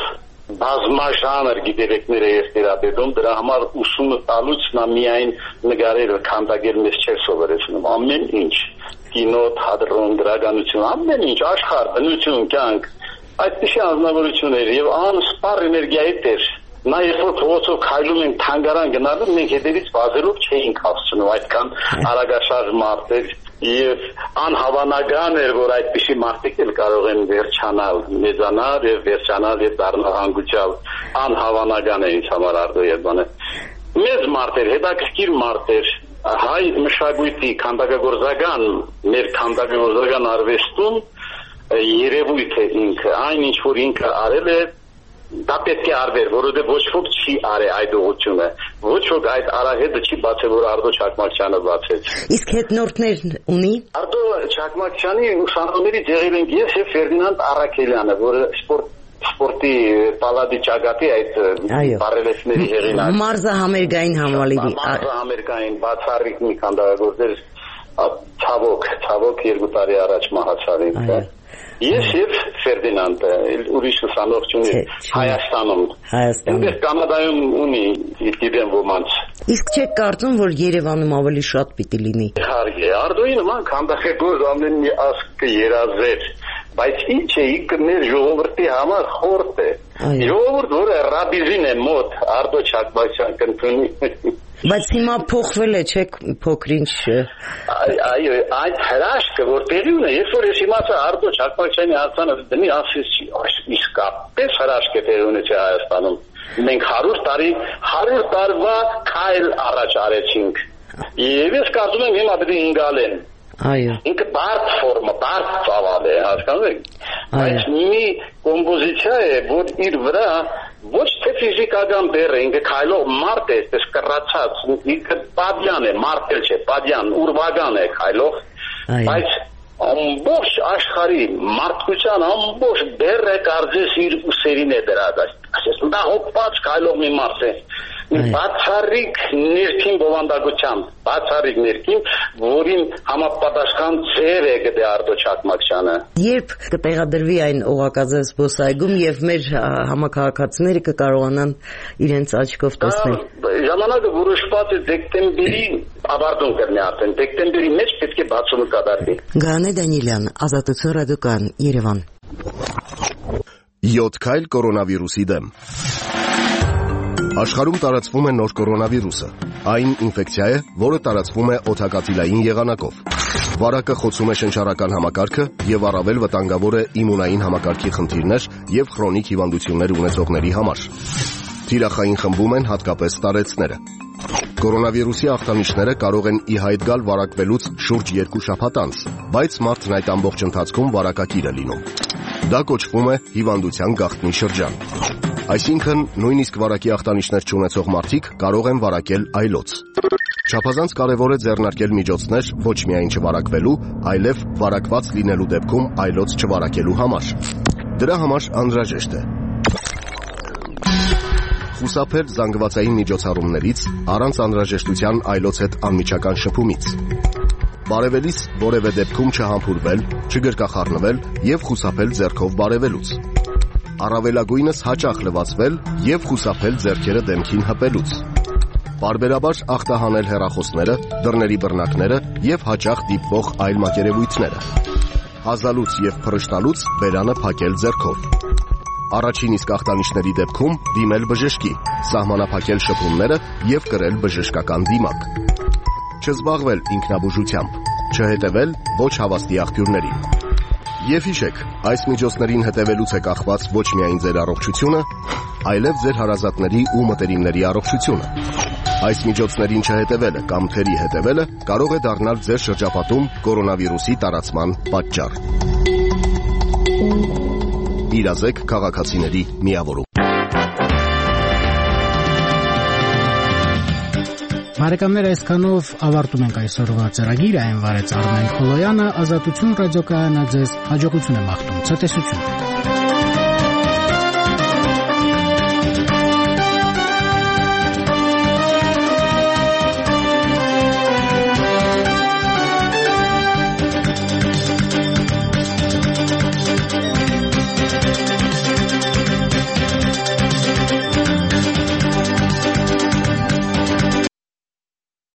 բազմաժանր գիտելիքներ է երթերապետում, դրա համար ուսումը տալուց նա միայն նկարել քանդակել մեզ չէր սովորեցնում, ամեն ինչ, կինո, թատրոն, գրականություն, ամեն ինչ, աշխարհ, բնություն, կյանք, այդպիսի անձնավորություն էր եւ անսպառ էներգիայի տեր։ Նա երբ որ փողոցով քայլում ենք թանգարան գնալու, մենք հետևից վազելով չէինք հասցնում այդքան արագաշարժ մարդեր եւ անհավանական էր, որ այդպիսի մարդիկ էլ կարող են վերջանալ, մեծանալ եւ վերջանալ եւ դառնալ հանգուցալ, անհավանական է ինձ համար Արտոյի բանը։ Մեծ մարդեր, հետաքրքիր մարդեր, հայ մշակույթի քանդակագործական, մեր քանդակագործական արվեստում երևույթ է ինքը, այն ինչ որ ինքը արել է դա պետք է արվեր, որովհետև ոչ ոք չի արել այդ ուղղությունը, ոչ ոք այդ արահետը չի բացել, որ Արտո Չակմակյանը բացեց։ Իսկ հետնորդներ ունի։ Արտո Չակմակյանի ուսանողներից եղել ենք ես եւ Ֆերդինանդ Առաքելյանը, որը սպորտ սպորտի պալատի ճակատի այդ բարելեսների հեղինակ։ Մարզահամերգային համալիրի։ Մարզահամերգային բացառիկ մի քանդակագործեր ցավոք, ցավոք երկու տարի առաջ մահացավ ինքը։ Ես եւ Ֆերդինանդը ուրիշ ուսանող չունի Հայաստանում։ Հայաստանում։ Ինձ Կանադայում ունի դիտեմ ոմանց։ Իսկ չեք կարծում, որ Երևանում ավելի շատ պիտի լինի։ Իհարկե, Արտոյի նման քանդակագործ ամեն մի ասկը երազեր, բայց ինչ է ինքը մեր ժողովրդի համար խորտ է։ Ժողովուրդ, որը ռաբիզին է մոտ, Արտո Չակմակյան կընդունի։ Բայց հիմա փոխվել է, չեք փոքրինչ։ Այո, այդ հրաշքը, որ տեղի ունի, երբ որ ես իմացա Արտո Չակմակյանի արձանը դնի, ասեցի, իսկապես հրաշք է տեղի ունեցել Հայաստանում։ Մենք հարյուր տարի, հարյուր տարվա քայլ առաջ արեցինք։ Եվ ես կարծում եմ հիմա պետք է ընկալեն։ Այո։ Ինքը բարդ ֆորմա, բարդ ծավալ է, հասկանում եք։ Բայց մի կոմպոզիցիա է, որ իր վրա ոչ թե ֆիզիկական բեռ է, ինքը քայլող մարդ է, այսպես կռացած, ինքը պադյան է, մարդ էլ չէ, պադյան, ուրվագան է քայլող, բայց ամբողջ աշխարհի մարդկության ամբողջ բեռը կարծես իր ուսերին է դրած, այսպես դա հոպած քայլող մի մարդ է։ Բացառիկ ներքին բովանդակությամբ, բացառիկ ներքին, որին համապատասխան ձև է գտե Արտո Չակմակյանը։ Երբ կտեղադրվի այն օղակաձև զբոսայգում եւ մեր համակարգացիները կկարողանան իրենց աչքով տեսնել։ Ժամանակը որոշված է դեկտեմբերի ավարտուն կրնի արդեն, դեկտեմբերի մեջ պետք է բացումը կատարվի։ Գարանե Դանիելյան, Ազատություն ռադիոկայան, Երևան։ յոթ քայլ կորոնավիրուսի դեմ։ Աշխարհում տարածվում է նոր կորոնավիրուսը։ Այն ինֆեկցիա է, որը տարածվում է օդակաթիլային եղանակով։ Վարակը խոցում է շնչառական համակարգը եւ առավել վտանգավոր է իմունային համակարգի խնդիրներ եւ քրոնիկ հիվանդություններ ունեցողների համար։ Թիրախային խմբում են հատկապես տարեցները։ Կորոնավիրուսի ախտանիշները կարող են ի հայտ գալ վարակվելուց շուրջ երկու շաբաթ անց, բայց մարդն այդ ամբողջ ընթացքում վարակակիր է լինում։ Դա կոչվում է հիվանդության գաղտնի շրջան։ Այսինքն, նույնիսկ վարակի ախտանիշներ չունեցող մարդիկ կարող են վարակել այլոց։ Չափազանց կարևոր է ձեռնարկել միջոցներ ոչ միայն չվարակվելու, այլև վարակված լինելու դեպքում այլոց չվարակելու համար։ Դրա համար անհրաժեշտ է խուսափել զանգվածային միջոցառումներից, առանց անհրաժեշտության այլոց հետ անմիջական շփումից։ Բարևելիս որևէ դեպքում չհամբուրվել, չգրկախառնվել եւ խուսափել ձեռքով բարևելուց։ Առավելագույնս հաճախ լվացվել եւ խուսափել ձեռքերը դեմքին հպելուց։ Պարբերաբար ախտահանել հեռախոսները, դռների բռնակները եւ հաճախ դիպվող այլ մակերևույթները։ Հազալուց եւ փռշտալուց բերանը փակել ձեռքով։ Առաջին իսկ ախտանիշների դեպքում դիմել բժշկի, սահմանափակել շփումները եւ կրել բժշկական դիմակ։ Չզբաղվել ինքնաբուժությամբ, չհետևել ոչ հավաստի աղբյուրներին։ Եվ հիշեք, այս միջոցներին հետևելուց է կախված ոչ միայն ձեր առողջությունը, այլև ձեր հարազատների ու մտերիմների առողջությունը։ Այս միջոցներին չհետևելը կամ թերի հետևելը կարող է դառնալ ձեր շրջապատում կորոնավիրուսի տարածման պատճառ։ Իրազեկ քաղաքացիների միավորում։ Բարեկամներ, այսքանով ավարտում ենք այսօրվա ծրագիրը, այն վարեց Արմեն Խոլոյանը, Ազատություն ռադիոկայանը ձեզ հաջողություն է մաղթում, ցտեսություն։